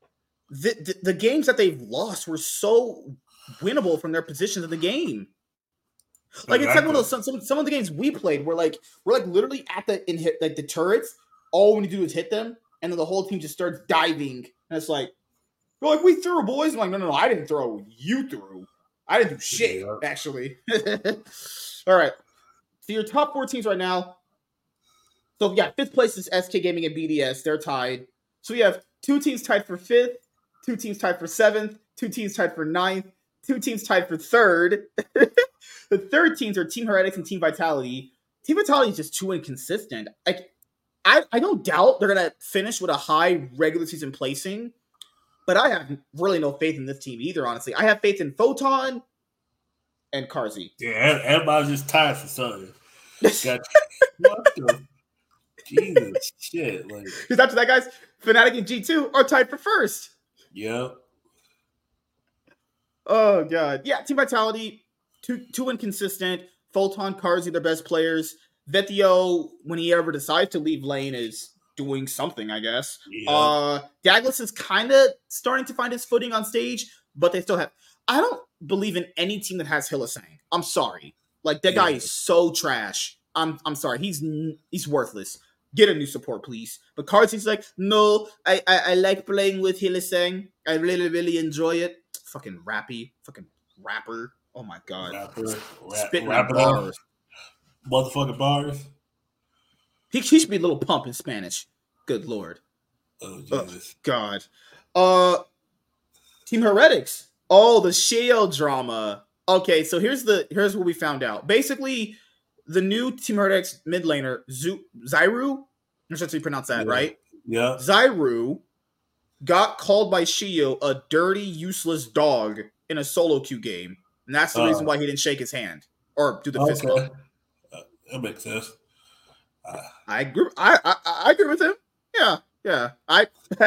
the games that they've lost were so winnable from their positions in the game. Like, it's like one of those, some of the games we played where we're literally at the turrets. All we need to do is hit them, and then the whole team just starts diving. And it's like, we're like, we threw, boys. I'm like, no, I didn't throw. You threw. I didn't do shit, actually. All right. So your top 4 teams right now. So, yeah, 5th place is SK Gaming and BDS. They're tied. So we have 2 teams tied for 5th, 2 teams tied for 7th, 2 teams tied for 9th, 2 teams tied for 3rd. The 3rd teams are Team Heretics and Team Vitality. Team Vitality is just too inconsistent. Like, I don't doubt they're going to finish with a high regular season placing. But I have really no faith in this team either, honestly. I have faith in Photon and Carzzy. Yeah, everybody's just tired for something. What the? Jesus, shit. Because after that, guys, Fnatic and G2 are tied for 1st. Yep. Oh, God. Yeah, Team Vitality, too inconsistent. Photon, Carzzy, their best players. Vetio, when he ever decides to leave lane, is doing something, I guess. Yeah. Douglas is kind of starting to find his footing on stage, but they still have... I don't believe in any team that has Hylissang. I'm sorry. Like, that guy is so trash. I'm sorry. He's worthless. Get a new support, please. But Carzzy's like, no, I like playing with Hylissang. I really, really enjoy it. Fucking rappy. Fucking rapper. Oh, my God. Spitting bars. Motherfucking bars. He should be a little pump in Spanish. Good Lord. Oh, Jesus. God. Team Heretics. Oh, the Shield drama. Okay, so here's what we found out. Basically, the new Team Heretics mid laner, Zyru, I'm sure you pronounce that, right? Yeah. Zyru got called by Shio a dirty, useless dog in a solo queue game. And that's the reason why he didn't shake his hand or do the fist bump. That makes sense. I agree with him. Yeah. I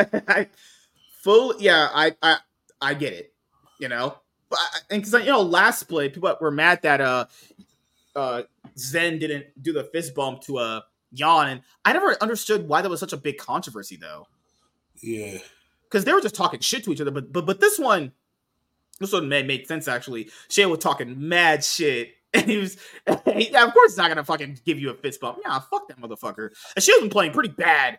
get it. You know, and because last split people were mad that Zen didn't do the fist bump to Yan, and I never understood why that was such a big controversy though. Yeah, because they were just talking shit to each other, but this one made sense actually. Shea was talking mad shit. And of course he's not going to fucking give you a fist bump. Yeah, fuck that motherfucker. And Shield's been playing pretty bad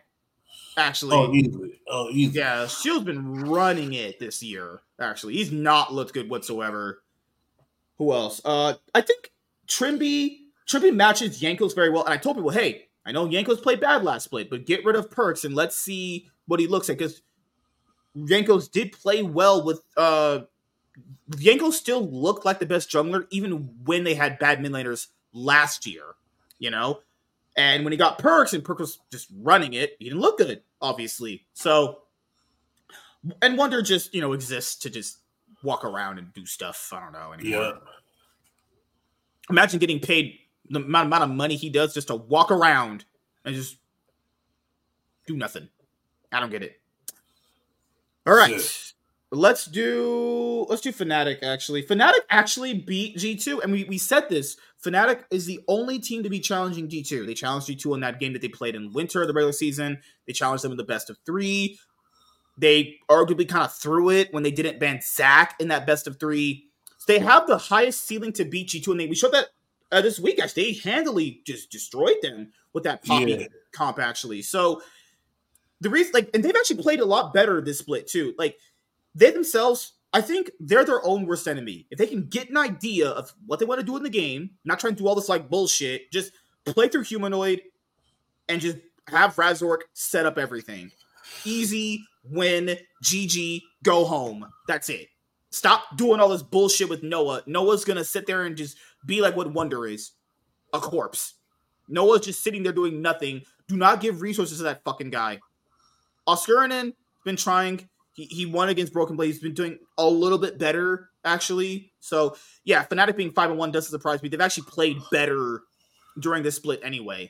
Actually. Oh, easily. Yeah, Shield's been running it this year, actually. He's not looked good whatsoever. Who else? I think Trimby matches Jankos very well. And I told people, hey, I know Jankos played bad last split, but get rid of Perks and let's see what he looks like. Because Jankos did play well with Jankos still looked like the best jungler, even when they had bad mid laners last year, you know? And when he got Perks and Perks was just running it, he didn't look good, obviously. So, and Wonder just, exists to just walk around and do stuff. I don't know anymore. Yeah. Imagine getting paid the amount of money he does just to walk around and just do nothing. I don't get it. All right. Shit. Let's do Fnatic, actually. Fnatic actually beat G2, and we said this. Fnatic is the only team to be challenging G2. They challenged G2 in that game that they played in winter of the regular season. They challenged them in the best of 3. They arguably kind of threw it when they didn't ban Zac in that best of 3. So they have the highest ceiling to beat G2, and we showed that this week, actually. They handily just destroyed them with that Poppy comp, actually. So the reason, and they've actually played a lot better this split, too. They themselves, I think they're their own worst enemy. If they can get an idea of what they want to do in the game, not try and do all this bullshit, just play through Humanoid and just have Razork set up everything. Easy, win, GG, go home. That's it. Stop doing all this bullshit with Noah. Noah's going to sit there and just be like what Wonder is. A corpse. Noah's just sitting there doing nothing. Do not give resources to that fucking guy. Oscarinen been trying. He won against Broken Blade. He's been doing a little bit better, actually. So, yeah, Fnatic being 5-1 doesn't surprise me. They've actually played better during this split anyway,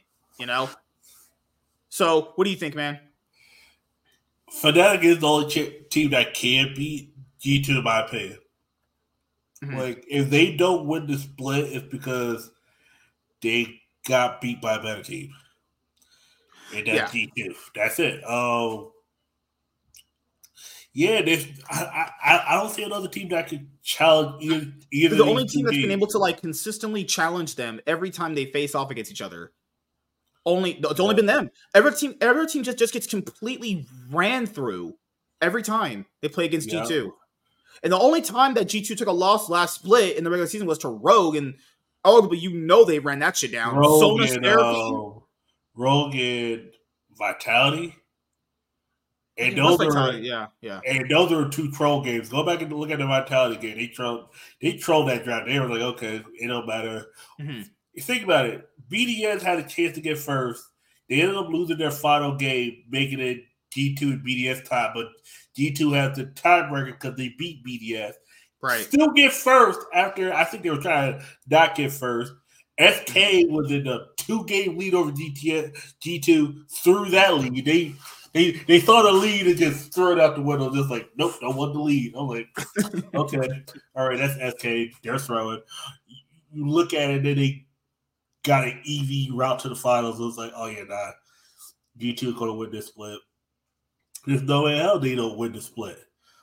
So, what do you think, man? Fnatic is the only team that can beat G2, in my opinion. Mm-hmm. If they don't win the split, it's because they got beat by a better team. And that's G2. That's it. Yeah, I don't see another team that could challenge either. The only team that's been able to consistently challenge them every time they face off against each other. It's only been them. Every team just gets completely ran through every time they play against G2. And the only time that G2 took a loss last split in the regular season was to Rogue, and arguably they ran that shit down. Rogue and Vitality. And those are And those are 2 troll games. Go back and look at the Vitality game. They trolled that draft. They were like, okay, it don't matter. Mm-hmm. Think about it. BDS had a chance to get first. They ended up losing their final game, making it G2 and BDS tie, but G2 has the tiebreaker because they beat BDS. Right. Still get first after I think they were trying to not get first. SK was in a 2-game lead over G2 through that lead. They saw the lead and just threw it out the window, just like, nope, don't want the lead. I'm like, okay, all right, that's SK. They're throwing. You look at it, and they got an easy route to the finals. It was like, oh, yeah, nah. G2 is going to win this split. There's no way hell they don't win the split.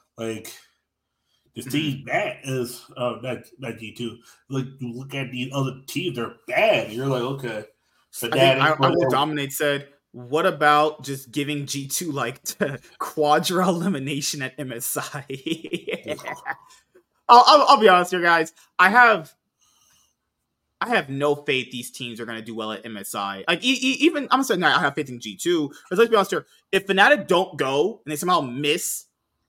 This team bad is not G2. You look at these other teams, they're bad. You're like, okay. So I will Dominate said, what about just giving G2 quadra elimination at MSI? I'll be honest here, guys. I have no faith these teams are going to do well at MSI. Even I'm saying I have faith in G2. But let's be honest here. If Fnatic don't go and they somehow miss,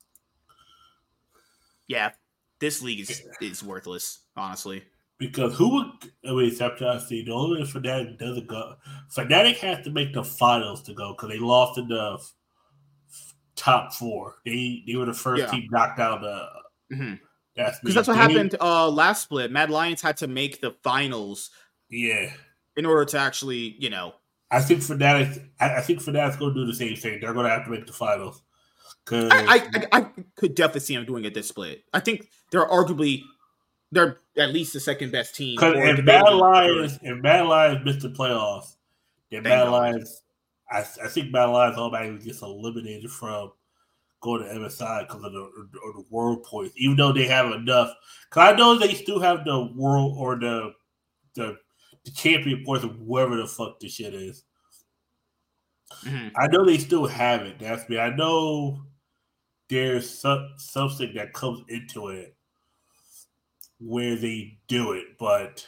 this league is worthless, honestly. Because who would except the only way Fnatic doesn't go, Fnatic has to make the finals to go because they lost in the top 4. They were the first team knocked out the. Mm-hmm. Because that's what happened last split. Mad Lions had to make the finals. Yeah. In order to actually, I think Fnatic's going to do the same thing. They're going to have to make the finals. I could definitely see them doing it this split. I think they're at least the second best team. Because if Mad Lions missed the playoffs, then Mad Lions, I think Mad Lions automatically gets eliminated from going to MSI because of the world points, even though they have enough. Because I know they still have the world or the champion points of whoever the fuck this shit is. Mm-hmm. I know they still have it. That's me. I know there's something that comes into it where they do it, but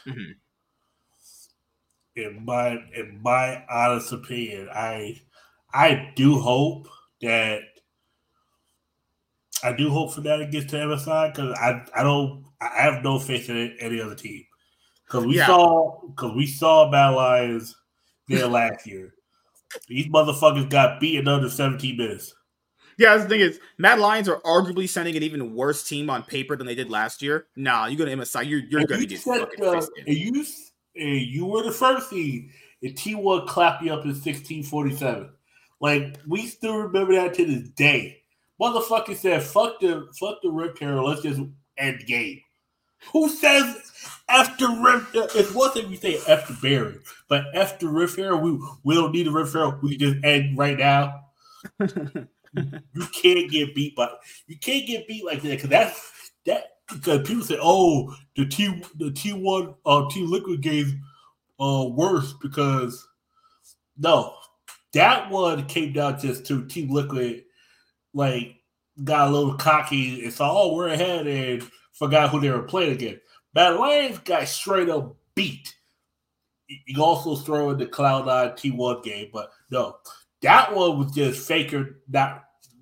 in my honest opinion, I do hope that Fnatic gets to MSI because I have no faith in any other team because we saw Battle Lions there last year. These motherfuckers got beaten under 17 minutes. Yeah, the thing is, Mad Lions are arguably sending an even worse team on paper than they did last year. Nah, you go to MSI, you're going to get fucking fisted. You were the first seed, and T1 clapped you up in 1647. Like, we still remember that to this day. Motherfucker said, fuck the Rift Herald, let's just end the game. Who says after Rift? It's one thing we say after Barry, but after Rift Herald, we don't need a Rift Herald. We can just end right now. You can't get beat like that because people say, oh, the T1 Team Liquid game's worse because no, that one came down just to Team Liquid like got a little cocky and saw, oh, we're ahead and forgot who they were playing against. Battle Lions got straight up beat. You also throw in the Cloud9 T1 game, but no, that one was just Faker not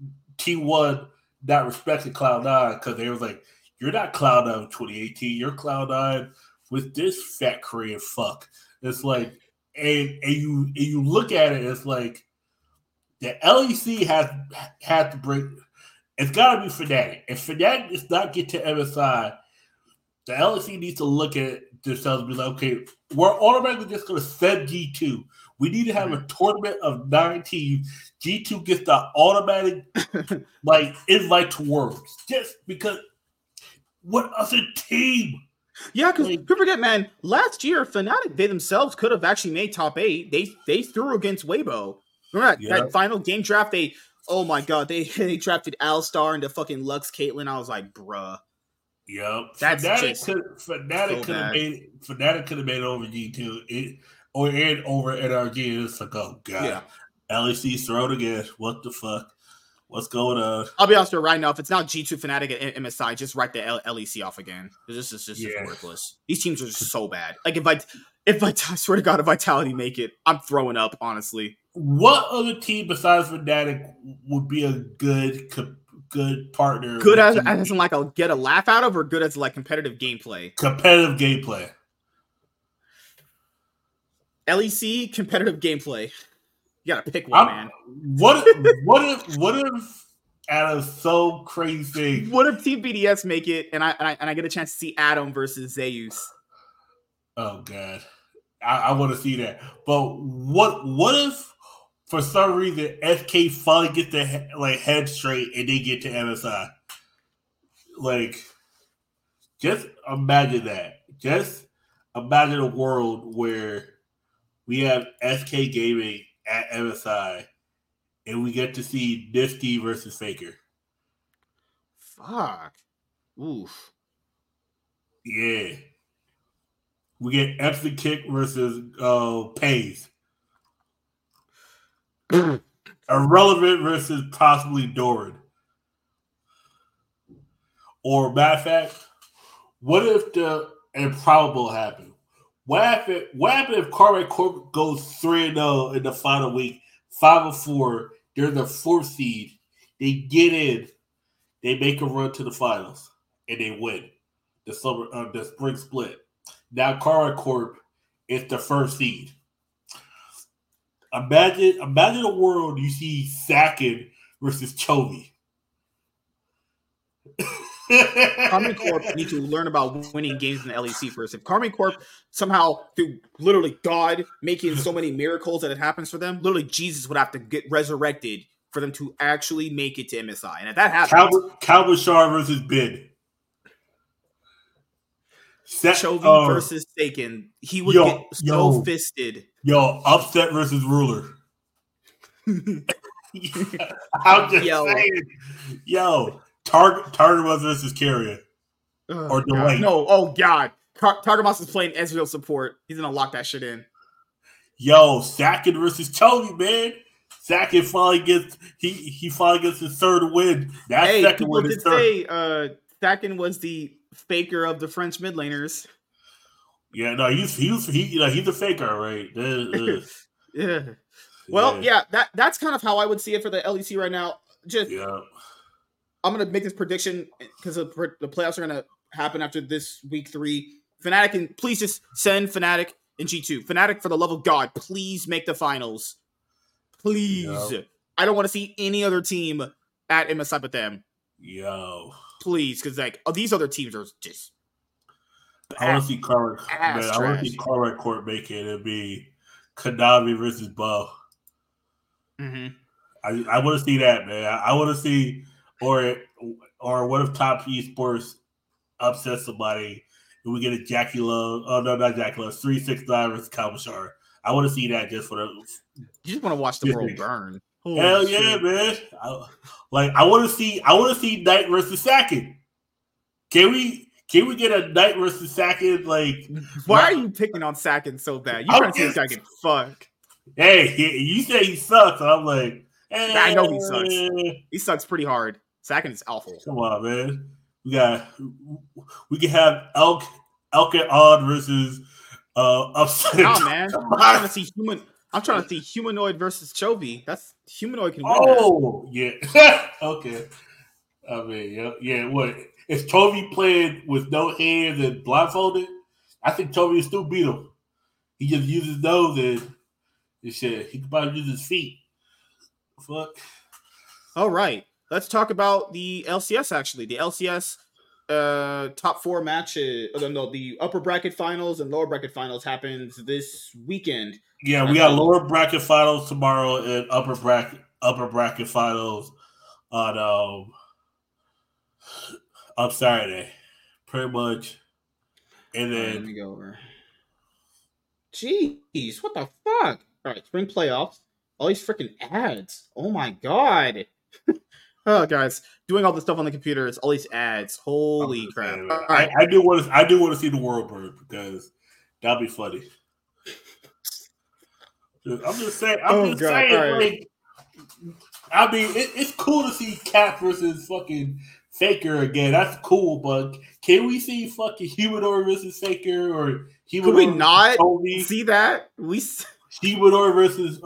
T1 not respecting Cloud9 because they was like, you're not Cloud9 2018, you're Cloud9 with this fat Korean fuck. It's like, and you look at it, it's like the LEC has to bring. It's got to be Fnatic. If Fnatic does not get to MSI, the LEC needs to look at themselves and be like, okay, we're automatically just going to send G2. We need to have a tournament of 9 teams. G2 gets the automatic invite to Worlds. Just because what other team? Yeah, because people forget, man, last year, Fnatic, they themselves could have actually made top 8. They threw against Weibo. Remember that final game draft? Oh my god, they drafted Alistar into fucking Lux Caitlyn. I was like, bruh. Yep. Fnatic could have made it over G2 or over NRG. It's like, oh god. Yeah. LEC's thrown again. What the fuck? What's going on? I'll be honest with you right now. If it's not G2 Fnatic and MSI, just write the LEC off again. This is just worthless. These teams are just so bad. Like if I swear to God, if Vitality make it, I'm throwing up. Honestly. What other team besides Fnatic would be a good partner? Good as in like I'll get a laugh out of, or good as like competitive gameplay? Competitive gameplay. LEC competitive gameplay. You gotta pick one, man. What if Adam's so crazy? What if Team BDS make it and I get a chance to see Adam versus Zeus? Oh god, I want to see that. But what if for some reason SK finally gets their head straight and they get to MSI? Like, just imagine that. Just imagine a world where we have SK Gaming at MSI and we get to see Nifty versus Faker. Fuck. Oof. Yeah. We get Epson Kick versus Pays. Irrelevant versus possibly Doran. Or matter of fact, what if the improbable happened? What happened if Karma Corp goes 3-0 in the final week, 5-4, they're the 4th seed, they get in, they make a run to the finals, and they win the spring split. Now Karma Corp is the 1st seed. Imagine a world you see Sakin versus Chovy. Karmine Corp need to learn about winning games in the LEC first. If Karmine Corp somehow, through literally God making so many miracles that it happens for them, literally Jesus would have to get resurrected for them to actually make it to MSI. And if that happens, Calbashar versus Bid. Chovy versus Sakin, he would get so fisted. Upset versus Ruler. I'm just saying. Targamas versus Carrier. Or Delay. No, oh god. Targamas is playing Ezreal support. He's gonna lock that shit in. Sakin versus Chovy, man. Sackett finally gets he finally gets his third win. That second people win did say Sackett was the faker of the French mid laners. Yeah, no, he's a faker, right? Yeah. Well, that's kind of how I would see it for the LEC right now. Just I'm gonna make this prediction because the playoffs are gonna happen after this week 3. Fnatic, and please just send Fnatic in G2. Fnatic, for the love of God, please make the finals. Please. I don't want to see any other team at MSI but them. Please, because these other teams are just. I want to see Carver. I want to see Carver Court make it. It'd be Kanavi versus Bo. Mm-hmm. I want to see that, man. I want to see, or what if Top Esports upsets somebody and we get a Jackie Love? Oh no, not Jackie Love. 369 versus Kalmashar. I want to see that just for the. You just want to watch the world burn. Hell yeah, man! I want to see Knight versus Sackett. Can we get a Knight versus Sackett? Why are you picking on Sackett so bad? You trying to see this guy get fucked? Hey, you say he sucks. So I'm like, hey. I know he sucks. He sucks pretty hard. Sackett is awful. Come on, man. We can have Elk and Odd versus Upside. Nah, man. I'm trying to see Humanoid versus Chovy. That's Humanoid can win. Oh, yeah. Okay. I mean, yeah. What is Chovy playing with no hands and blindfolded? I think Chovy will still beat him. He just uses nose and shit. He can probably use his feet. Fuck. All right. Let's talk about the LCS, actually. The LCS top 4 matches. No, the upper bracket finals and lower bracket finals happens this weekend. Yeah, we got lower bracket finals tomorrow and upper bracket finals on Saturday. Pretty much. And then let me go over. Jeez, what the fuck? All right, spring playoffs. All these freaking ads. Oh my god. Oh, guys, doing all this stuff on the computer is all these ads. Holy crap! Right. I do want to see the world burn because that'd be funny. I'm just saying. Right. I mean, it's cool to see Cap versus fucking Faker again. That's cool, but can we see fucking Humidor versus Faker or Humidor? Could we not see that? Humidor versus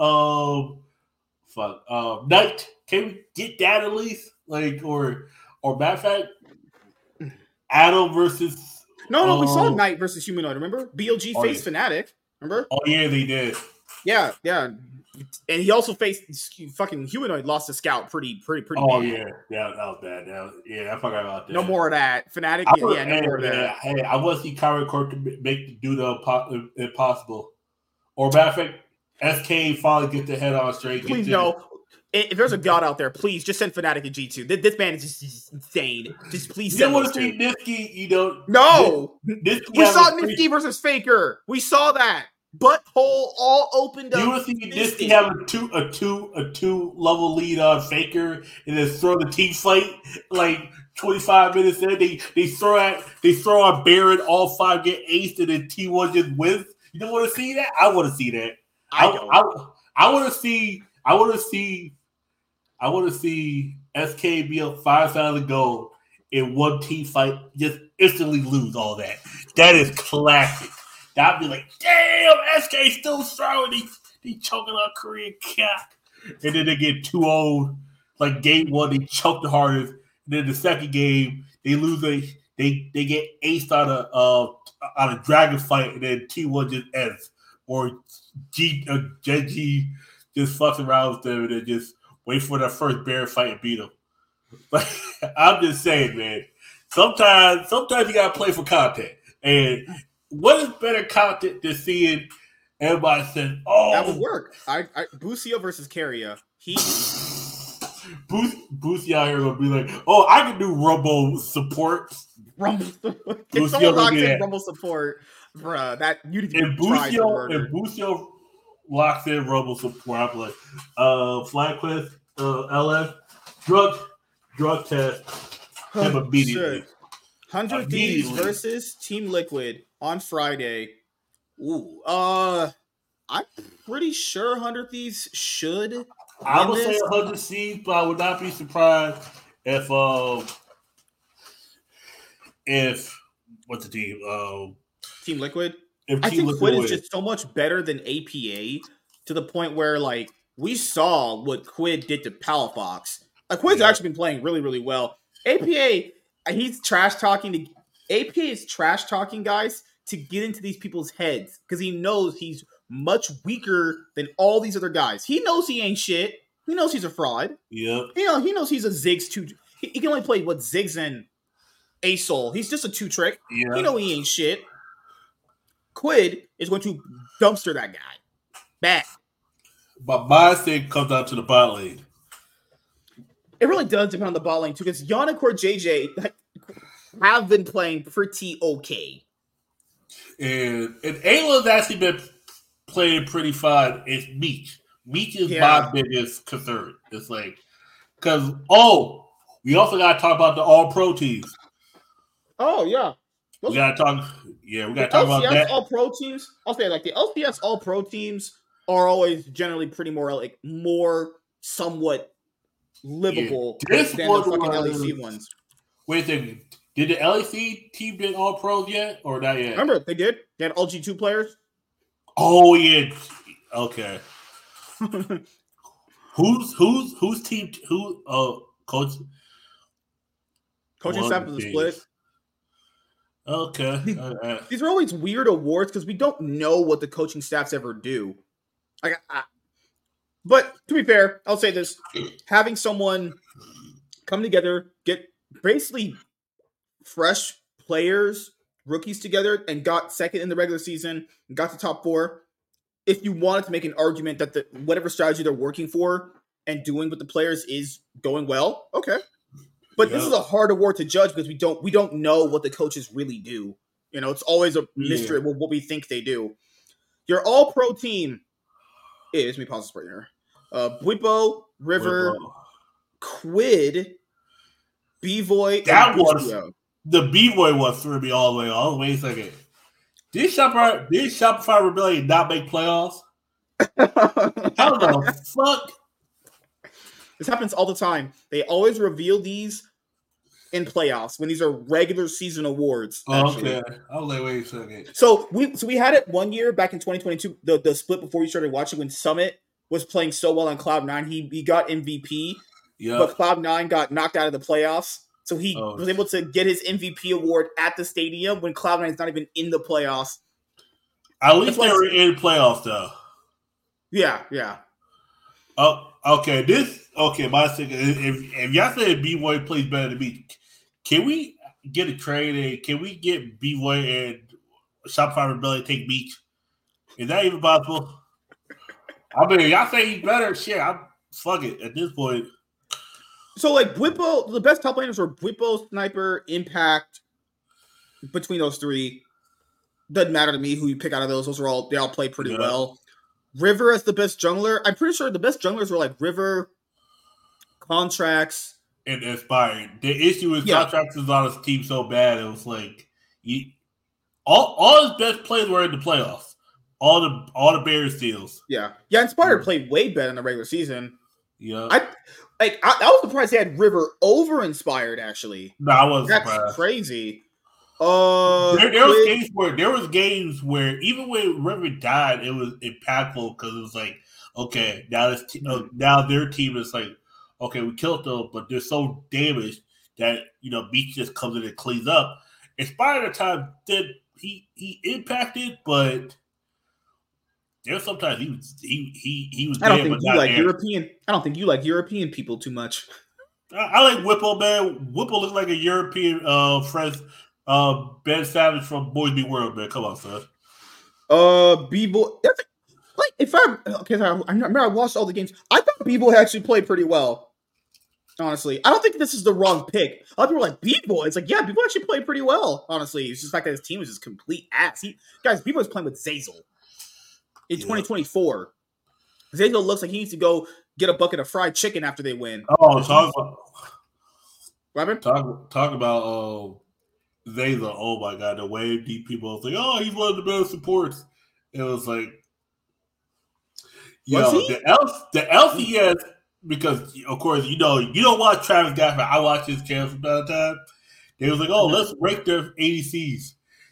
Knight. Can we get that at least? Or matter of fact, Adam versus. No, we saw Knight versus Humanoid. Remember, BLG faced Fnatic. Remember? Oh yeah, they did. Yeah, and he also faced fucking Humanoid. Lost a scout pretty. Oh bad. Yeah, that was bad. I forgot about that. No more of that. Fnatic. No more of that. Hey, I want to see Kyrie Court make do the impossible. Or matter of fact, SK finally get the head on straight. Please no. If there's a god out there, please just send Fnatic in G2. This man is just insane. Just please send. You want to see Niski? No. We saw Niski versus Faker. We saw that. Butthole all opened up. You want to see Niski have a two level lead on Faker and then throw the team fight 25 minutes in. They throw on Baron, all 5 get aced, and then T1 just wins. You don't want to see that? I want to see that. I want to see SK be up 5,000 gold in one team fight, just instantly lose all that. That is classic. That'd be like, damn, SK still strong. They choking on Korean Cap. And then they get 2-0. Game 1, they choke the hardest. And then the second game, they lose. They get aced on a dragon fight, and then T1 just ends. Or Genji just fucks around with them and then just wait for their first bear fight and beat them. I'm just saying, man. Sometimes you gotta play for content. And what is better content than seeing everybody saying, "Oh, that would work"? Busio versus Carrier. Busio out here gonna be like, "Oh, I can do Rumble support." If someone locks in Rumble support, bruh, that you need to try to murder. And Busio locks in Rumble support. I'm like, FlyQuest, LF, drug test him immediately. 100 Thieves versus Team Liquid on Friday. Ooh, I'm pretty sure 100 Thieves should I would say 100 seeds, but I would not be surprised if what's the team? Team Liquid. I think Quid is just so much better than APA to the point where like we saw what Quid did to Palafox. Like Quid's actually been playing really, really well. APA, he's trash talking. APA is trash talking guys to get into these people's heads because he knows he's much weaker than all these other guys. He knows he ain't shit. He knows he's a fraud. Yeah. He knows he's a Ziggs 2. He can only play what Ziggs and Asol. He's just a 2-trick. Yeah. He know he ain't shit. Quid is going to dumpster that guy. Bad. But my thing comes down to the bot lane. It really does depend on the bot lane too, because Yannick or JJ have been playing pretty okay. And Ayla's actually been playing pretty fine. It's Meech. Meech is my biggest concern. It's like, because, we also got to talk about the all-pro teams. Oh, yeah. We got to talk about that. All-pro teams, I'll say like the LCS all-pro teams are always generally pretty more somewhat livable than the fucking LEC ones. Wait a second. Did the LEC team get all-pros yet or not yet? Remember, they did. They had all G2 players. Oh, yeah. Okay. Who's team? Coach? Coaching staff is a split. Okay. These are always weird awards because we don't know what the coaching staffs ever do. But to be fair, I'll say this: having someone come together, get basically fresh players, rookies together, and got second in the regular season, and got to top 4. If you wanted to make an argument that whatever strategy they're working for and doing with the players is going well, okay. But this is a hard award to judge because we don't know what the coaches really do. You know, it's always a mystery what we think they do. Your all-pro team is, let me pause this right here. Bwipo, River, Quid, B-Voy, the B-Boy was threw me all the way off. Wait a second. Did Shopify Rebellion not make playoffs? How the fuck? This happens all the time. They always reveal these in playoffs when these are regular season awards. Okay. I was like, wait a second. So we had it one year back in 2022, the split before you started watching when Summit was playing so well on Cloud9. He got MVP, but Cloud9 got knocked out of the playoffs. So he was able to get his MVP award at the stadium when Cloud9 is not even in the playoffs. At least they were in playoffs, though. Yeah. Oh, okay. My second. If y'all say B-Boy plays better than me, can we get a trade and can we get B-Boy and Shopify Rebellion take Beach? Is that even possible? I mean, y'all say he's better. Shit, fuck it at this point. So, like, Bwipo, the best top laners were Bwipo, Sniper, Impact. Between those three, doesn't matter to me who you pick out of those. They all play pretty well. River as the best jungler. I'm pretty sure the best junglers were like River, Contracts, and Inspired. The issue with Contracts is on his team so bad. It was like all his best players were in the playoffs. All the Bears steals. Yeah. Inspired played way better in the regular season. Yeah. I was surprised they had River over Inspired, actually. No, I wasn't surprised. That's crazy. There was games where even when River died, it was impactful because it was like, okay, now their team is like, okay, we killed them, but they're so damaged that Beach just comes in and cleans up. Inspired at time did he impacted, but there's sometimes he was. I don't think you like European. I don't think you like European people too much. I like Whipple, man. Whipple looks like a European friend. Ben Savage from Boys Be World, man. Come on, son. B-Boy. Like, if I remember I watched all the games. I thought B-Boy actually played pretty well. Honestly, I don't think this is the wrong pick. A lot of people are like B-Boy. It's like, yeah, B-Boy actually played pretty well. Honestly, it's just the fact that his team was just complete ass. B-Boy's playing with Zeyzal in 2024. Zeyzal looks like he needs to go get a bucket of fried chicken after they win. Oh, talk about Zeyzal. Oh my god, the way deep people was like, oh, he's one of the best supports. It was like, Yo, the LCS, because of course you don't watch Travis Gafford. I watch his channel from time to time. They was like, oh, let's rank their ADCs.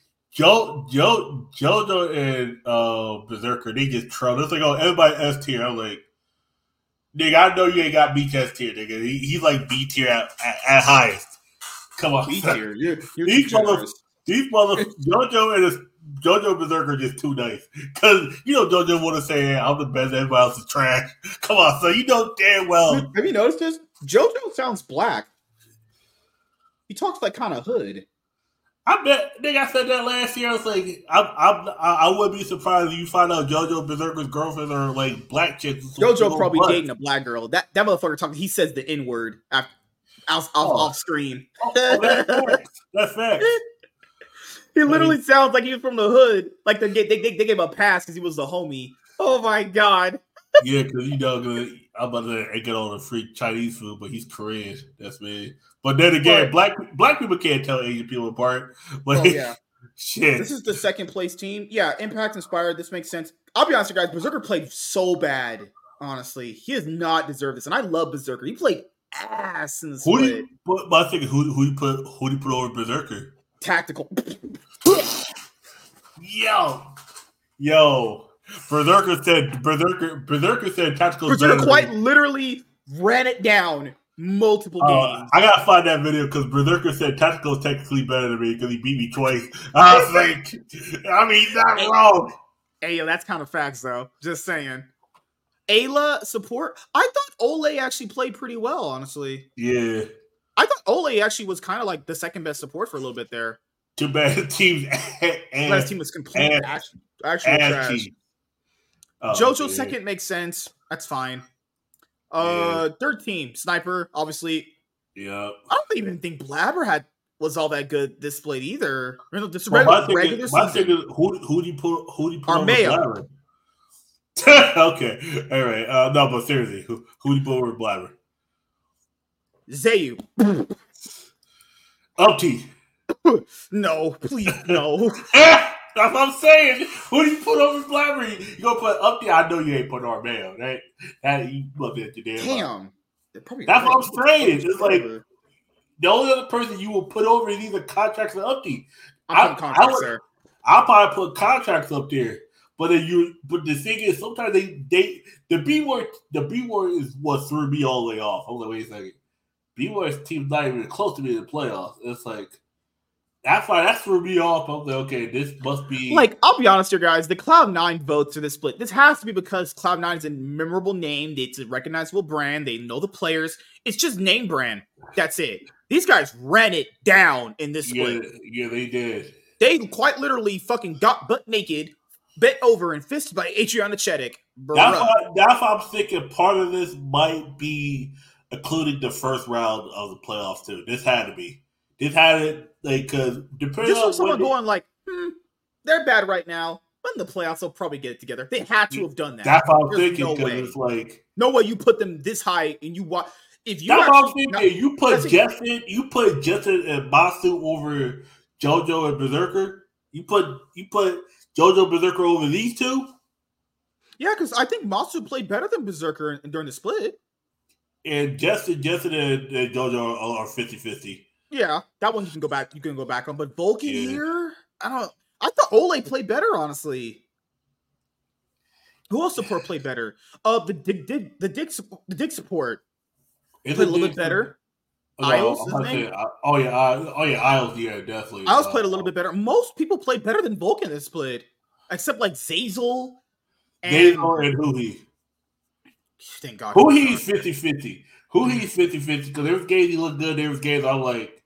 JoJo and Berserker, they just troll. It's like, oh, everybody S tier. I'm like, nigga, I know you ain't got Beach S tier, nigga. He's like B tier at highest. Come on, B tier. These JoJo and his JoJo Berserker are just too nice. Because JoJo want to say, hey, I'm the best, everybody else is trash. Come on, so you know damn well. Have you noticed this? JoJo sounds black. He talks like kind of hood. I bet, nigga, I said that last year. I was like, I wouldn't be surprised if you find out JoJo Berserker's girlfriend are like black chicks. JoJo probably dating a black girl. That motherfucker talking. He says the N word off screen. That's facts. That's facts. He literally sounds like he was from the hood. Like they gave him a pass because he was the homie. Oh my god. Yeah, because I'm about to get on the free Chinese food, but he's Korean. That's me. But then again, black people can't tell Asian people apart. But shit. This is the second place team. Yeah, Impact inspired. This makes sense. I'll be honest with you guys, Berserker played so bad. Honestly, he does not deserve this, and I love Berserker. He played ass in the split. I think who do you put over Berserker? Tactical. Yo. Berserker said tactical. Berserker quite literally ran it down multiple games. I gotta find that video because Berserker said tactical is technically better than me because he beat me twice. I was like, he's not wrong. Hey, that's kind of facts though. Just saying. Ayla support. I thought Ole actually played pretty well, honestly. Yeah. I thought Ole actually was kind of like the second best support for a little bit there. Too bad the team's last team was complete actual trash. JoJo second makes sense. That's fine. Third team, Sniper, obviously. Yeah. I don't even think Blabber was all that good this split either. My thing is, who do you put over Blabber? Okay. All right. No, but seriously, who do you put over Blabber? Zayu. Upti. No, please, no. That's what I'm saying. Who do you put over Blabber? You gonna put Upti? I know you ain't put Armeo, right? You look at your damn. That's what I'm saying. It's like the only other person you will put over is either Contracts or Upti. I'm Contracts there. I'll probably put Contracts up there. But the thing is, sometimes the B word is what threw me all the way off. I was like, wait a second. B word's team's not even close to me in the playoffs. It's like that's why that threw me off. I was like, okay, this must be like, I'll be honest here, guys. The Cloud9 votes for this split. This has to be because Cloud9 is a memorable name. It's a recognizable brand. They know the players. It's just name brand. That's it. These guys ran it down in this split. Yeah, they did. They quite literally fucking got butt naked, bent over, and fisted by Adriana Chedick. That's why I'm thinking part of this might be including the first round of the playoffs too. This had to be. This had it because depending on someone going like, they're bad right now, but in the playoffs they'll probably get it together. They had to have done that. That's what I'm thinking. Because it's like no way you put them this high and you watch. If you that's what I'm thinking. You put Justin and Masu over JoJo and Berserker. You put JoJo Berserker over these two. Yeah, because I think Masu played better than Berserker during the split. And Justin and JoJo are 50-50. Yeah, that one you can go back on. But Vulcan here, I thought Ole played better, honestly. Who else support played better? The Dig support played a little bit better. Isles, Isles, yeah, definitely. Isles played a little bit better. Most people played better than Vulcan this split, except like Zazel and Huhi. Thank God. Huhi's 50-50. Huhi's 50-50 because there was games he looked good. There was games I'm like,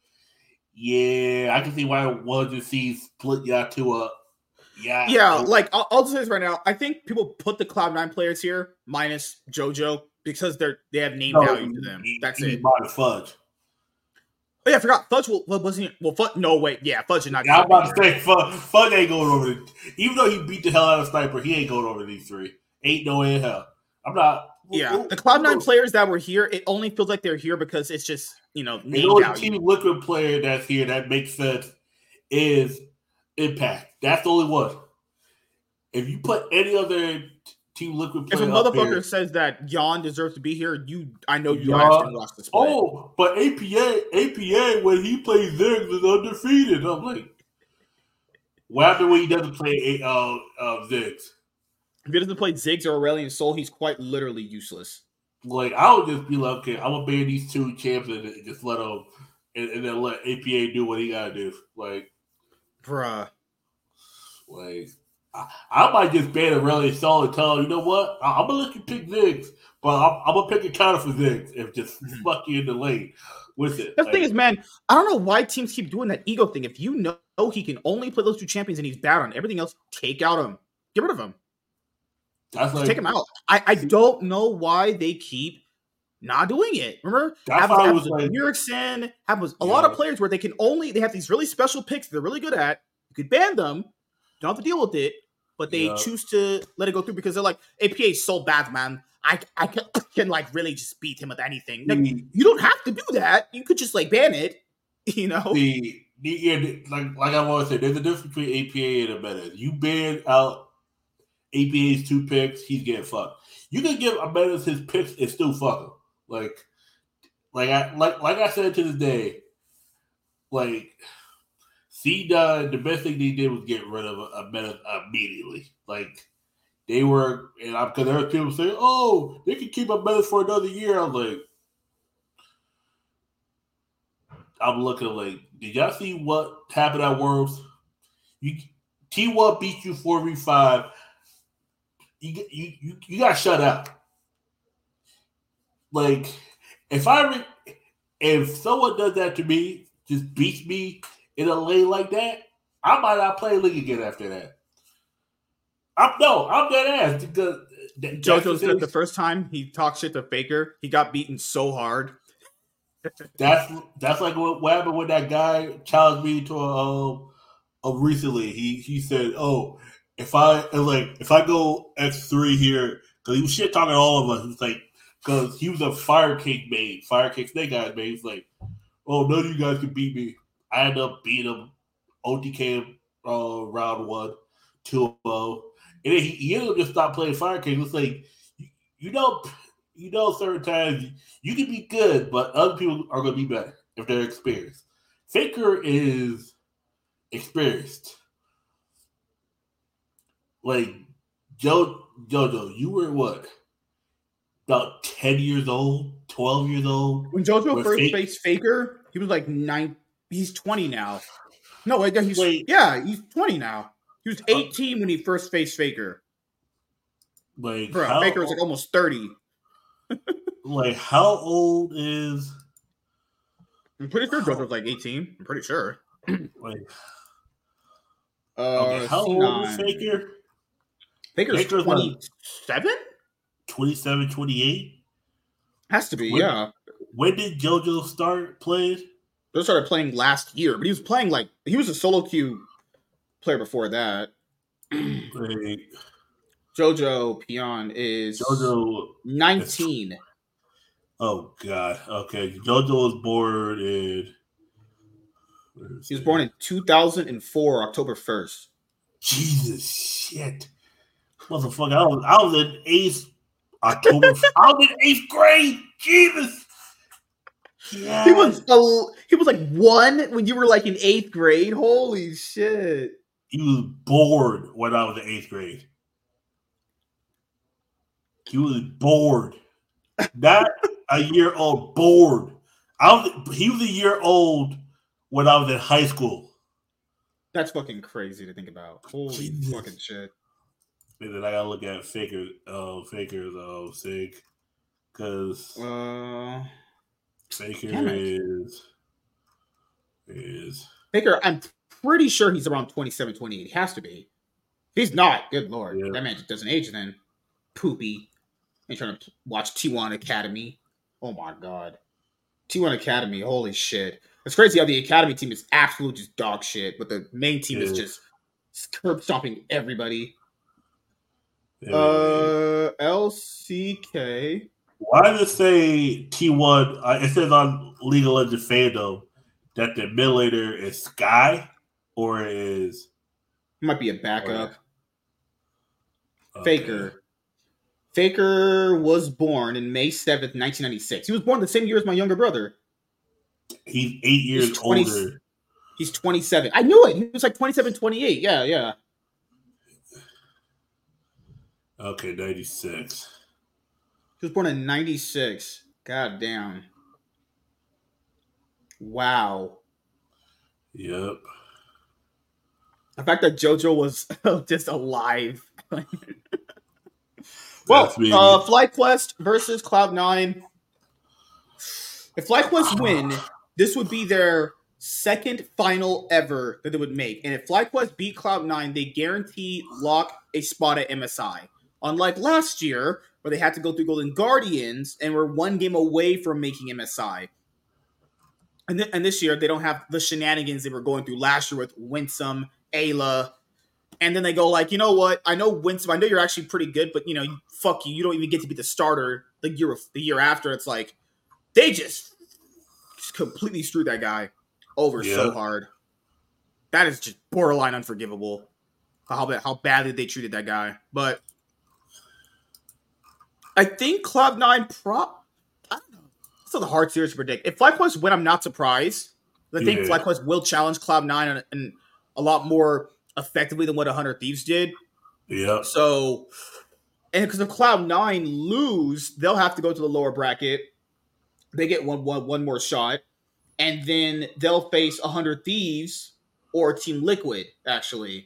yeah, I can see why I wanted to see split y'all two up. Yeah. Like I'll say this right now. I think people put the Cloud9 players here minus JoJo because they have name value to them. That's it. Fudge. Oh yeah, I forgot. Fudge wasn't. Well, Fudge. No, wait. Yeah, Fudge is not. Yeah, I'm about to say Fudge ain't going over. Even though he beat the hell out of Sniper, he ain't going over these three. Ain't no way in hell. I'm not. Yeah, the Cloud9 players that were here, it only feels like they're here because it's just name value. The only Team Liquid player that's here that makes sense is Impact. That's the only one. If you put any other Team Liquid If a playing up here. motherfucker says that Yon deserves to be here, I know you actually watched the split. Oh, but APA, when he plays Ziggs, is undefeated. I'm like, what happened when he doesn't play Ziggs? If he doesn't play Ziggs or Aurelion Sol, he's quite literally useless. Like, I would just be like, okay, I'm gonna ban these two champs and just let them, and then let APA do what he gotta do. Like, bruh. Like, I might just ban Aurelion Sol and tell him, you know what? I'm gonna let you pick Ziggs, but I'm gonna pick a counter for Ziggs if just fuck you in the lane with it. The thing is, man, I don't know why teams keep doing that ego thing. If you know he can only play those two champions and he's bad on everything else, take out him. Get rid of him. Just take him out. I don't know why they keep not doing it. Remember? Happens with Erickson, happens a lot of players where they have these really special picks they're really good at. You could ban them, don't have to deal with it, but they choose to let it go through because they're like, APA is so bad, man. I can like really just beat him with anything. Like, you don't have to do that. You could just like ban it, you know? Like I've always said, there's a difference between APA and a meta. You ban out APA's two picks, he's getting fucked. You can give Amedas his picks and still fuck him. Like I said to this day, like C9, the best thing they did was get rid of Amedas immediately. Like they were, and because there were people saying, "Oh, they can keep Amedas for another year." I'm like, I'm looking like, did y'all see what happened at Worlds? T1 beat you 4v5. You got shut out. Like, if someone does that to me, just beats me in a lane like that, I might not play League again after that. I'm dead ass because JoJo said the first time he talked shit to Faker, he got beaten so hard. That's like what happened when that guy challenged me to recently. He said, "Oh, if I go X3 here," because he was shit talking all of us. It's like, because he was a Fire King main, Fire King Snake Eyes main. He's like, "Oh, none of you guys can beat me." I ended up beating him, OTK round 1, 2-0. And then he ended up just stopped playing Fire King. It's like, you know, certain times you can be good, but other people are going to be better if they're experienced. Faker is experienced. Like, JoJo, you were what? About 10 years old, 12 years old? When JoJo first faced Faker, he was like 9. He's 20 now. No, he's 20 now. He was 18 when he first faced Faker. Like, Faker was like almost 30. Like, how old is? I'm pretty sure JoJo's like 18. I'm pretty sure. Like, how old is Faker? Faker's 27? 27, 28? Has to be, yeah. When did JoJo start playing? JoJo started playing last year, but he was playing he was a solo queue player before that. JoJo Pion is 19. Oh God. Okay. JoJo was born in. He was born in 2004, October 1st. Jesus shit. Motherfucker. I was in 8th October. I was in 8th grade. Jesus. Yeah. He was like 1 when you were like in 8th grade. Holy shit. He was bored when I was in 8th grade. He was bored. Not a year old, bored. He was a year old when I was in high school. That's fucking crazy to think about. Holy fucking shit. And then I gotta look at Faker's Sig. Because Faker is Faker, I'm pretty sure he's around 27, 28. He has to be. If he's not, good lord. Yeah. That man just doesn't age then. Poopy. I'm trying to watch T1 Academy. Oh my god. T1 Academy, holy shit. It's crazy how the Academy team is absolute just dog shit, but the main team is just curb stomping everybody. LCK. Why does it say T1? It says on League of Legends fandom that the mid laner is Sky or is. Might be a backup. Okay. Faker. Faker was born in May 7th, 1996. He was born the same year as my younger brother. He's 8 years older. He's 27. I knew it. He was like 27, 28. Yeah. Okay, 96. He was born in 96. God damn. Wow. Yep. The fact that JoJo was just alive. Well, FlyQuest versus Cloud9. If FlyQuest win, this would be their second final ever that they would make. And if FlyQuest beat Cloud9, they guarantee lock a spot at MSI. Unlike last year, where they had to go through Golden Guardians and were one game away from making MSI. And this year, they don't have the shenanigans they were going through last year with Winsome, Ayla. And then they go like, you know what? I know Winsome, I know you're actually pretty good, but fuck you. You don't even get to be the starter the year after. It's like, they just completely screwed that guy over so hard. That is just borderline unforgivable. How badly they treated that guy. But I think Cloud9 I don't know. It's still a hard series to predict. If FlyQuest win, I'm not surprised. I think FlyQuest will challenge Cloud9 and a lot more effectively than what 100 Thieves did. Yeah. So, and because if Cloud9 lose, they'll have to go to the lower bracket. They get one more shot, and then they'll face 100 Thieves or Team Liquid, actually.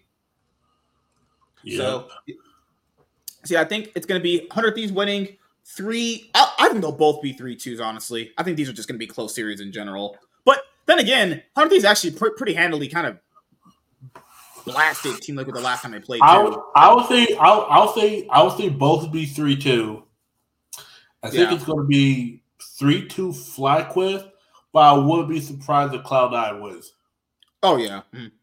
Yep. So, I think it's going to be 100 Thieves winning 3. I think they'll both be 3-2s, honestly. I think these are just going to be close series in general. But then again, 100 Thieves actually pretty handily kind of blasted Team Liquid the last time they played. I would say both would be 3-2. I think it's going to be 3-2 FlyQuest, but I wouldn't be surprised if Cloud9 wins. Oh yeah.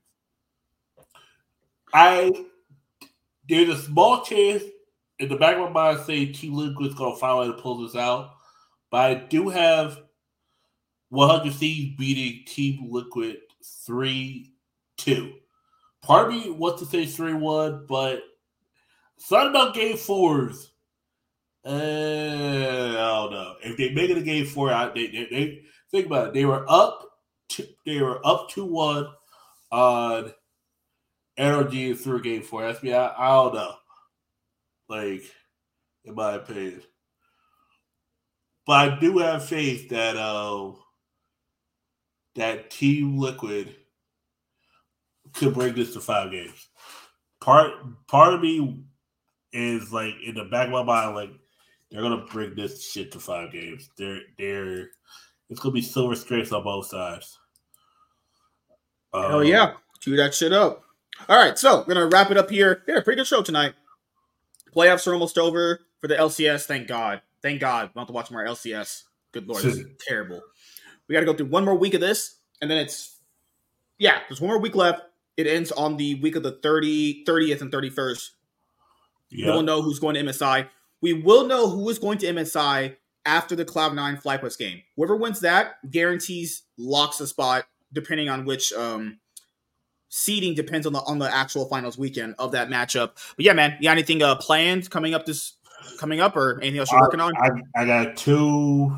There's a small chance in the back of my mind saying Team Liquid's going to finally pull this out, but I do have 100 Thieves beating Team Liquid 3-2. Part of me wants to say 3-1, but something about Game 4s. I don't know. If they make it a Game 4, they think about it. They were up 2-1 on NRG through Game 4. That's me. I don't know. Like, in my opinion. But I do have faith that that Team Liquid could bring this to 5 games. Part of me is like in the back of my mind, like they're gonna bring this shit to 5 games. It's gonna be silver streaks on both sides. Hell yeah, chew that shit up. All right, so we're gonna wrap it up here. We had a pretty good show tonight. Playoffs are almost over for the LCS. Thank God. We don't have to watch more LCS. Good Lord, this is terrible. We got to go through one more week of this, and then there's one more week left. It ends on the week of the 30th and 31st. Yep. We will know who's going to MSI. We will know who is going to MSI after the Cloud9 FlyQuest game. Whoever wins that locks the spot, depending on which seeding depends on the actual finals weekend of that matchup. But yeah, man, you got anything planned coming up or anything else you're working on? I got two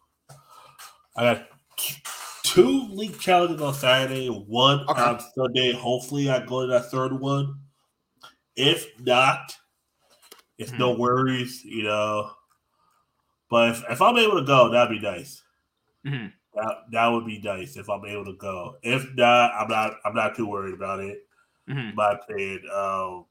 league challenges on Saturday, one on Sunday. Hopefully I go to that third one. If not, it's no worries, But if I'm able to go, that'd be nice. Mm-hmm. That would be nice if I'm able to go. If not, I'm not too worried about it. Mm-hmm. My opinion.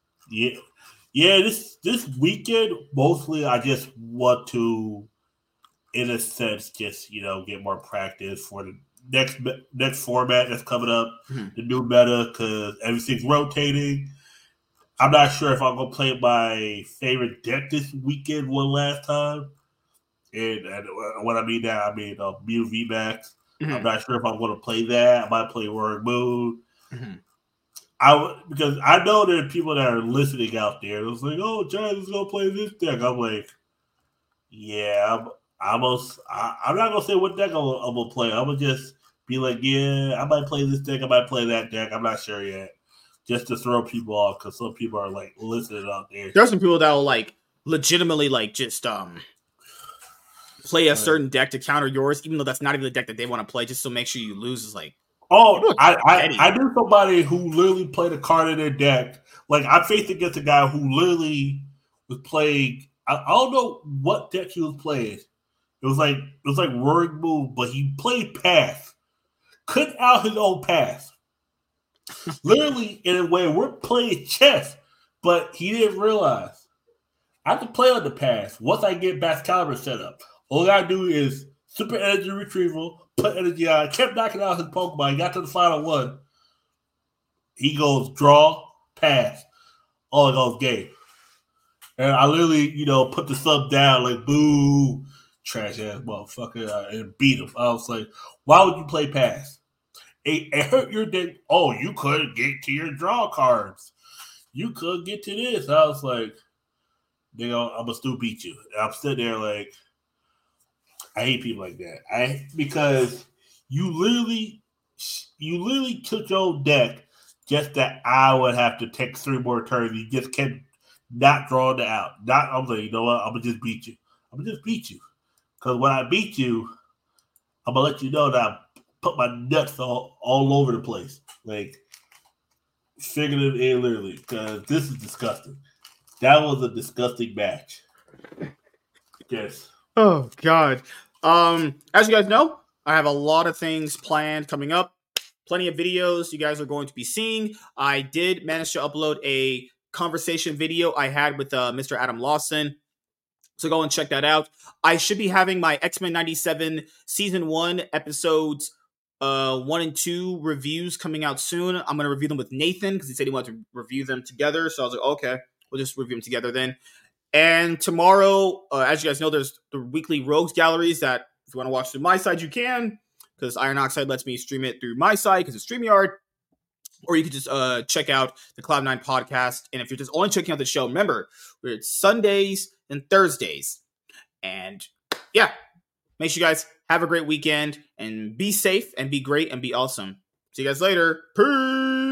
This weekend mostly I just want to, in a sense, just get more practice for the next format that's coming up, the new meta, because everything's rotating. I'm not sure if I'm gonna play my favorite deck this weekend one last time. And what I mean now, I mean Mew VMAX. I'm not sure if I'm going to play that. I might play Roaring Moon. Because I know there are people that are listening out there. It's like, oh, Giants is going to play this deck. I'm like, yeah, I'm not going to say what deck I'm going to play. I'm going to just be like, yeah, I might play this deck. I might play that deck. I'm not sure yet. Just to throw people off because some people are like listening out there. There's some people that will like legitimately like just play a certain deck to counter yours, even though that's not even the deck that they want to play, just so make sure you lose is like. I knew somebody who literally played a card in their deck. Like I faced against a guy who literally was playing. I don't know what deck he was playing. It was like Roaring Moon, but he played Path. Couldn't out his own Path. Literally, in a way, we're playing chess, but he didn't realize I have to play on the Path. Once I get Excalibur set up, all I gotta do is super energy retrieval, put energy on. Kept knocking out his Pokemon. He got to the final one. He goes draw, pass. All it goes game. And I literally, put the sub down like boo, trash ass motherfucker, and beat him. I was like, why would you play pass? It hurt your deck. Oh, you couldn't get to your draw cards. You couldn't get to this. I was like, I'm gonna still beat you. And I'm sitting there like, I hate people like that. Because you literally took your deck just that I would have to take 3 more turns. You just kept not drawing it out. I'm like, you know what? I'm gonna just beat you. Because when I beat you, I'm gonna let you know that I put my nuts all over the place. Like figuratively and literally. Because this is disgusting. That was a disgusting match. Yes. Oh God. As you guys know, I have a lot of things planned coming up. Plenty of videos you guys are going to be seeing. I did manage to upload a conversation video I had with Mr. Adam Lawson. So go and check that out. I should be having my X-Men 97 Season 1 episodes 1 and 2 reviews coming out soon. I'm going to review them with Nathan because he said he wanted to review them together. So I was like, okay, we'll just review them together then. And tomorrow, as you guys know, there's the weekly Rogues Galleries that if you want to watch through my side, you can. Because Iron Oxide lets me stream it through my side because it's StreamYard. Or you could just check out the Cloud9 podcast. And if you're just only checking out the show, remember, it's Sundays and Thursdays. And yeah, make sure you guys have a great weekend and be safe and be great and be awesome. See you guys later. Peace.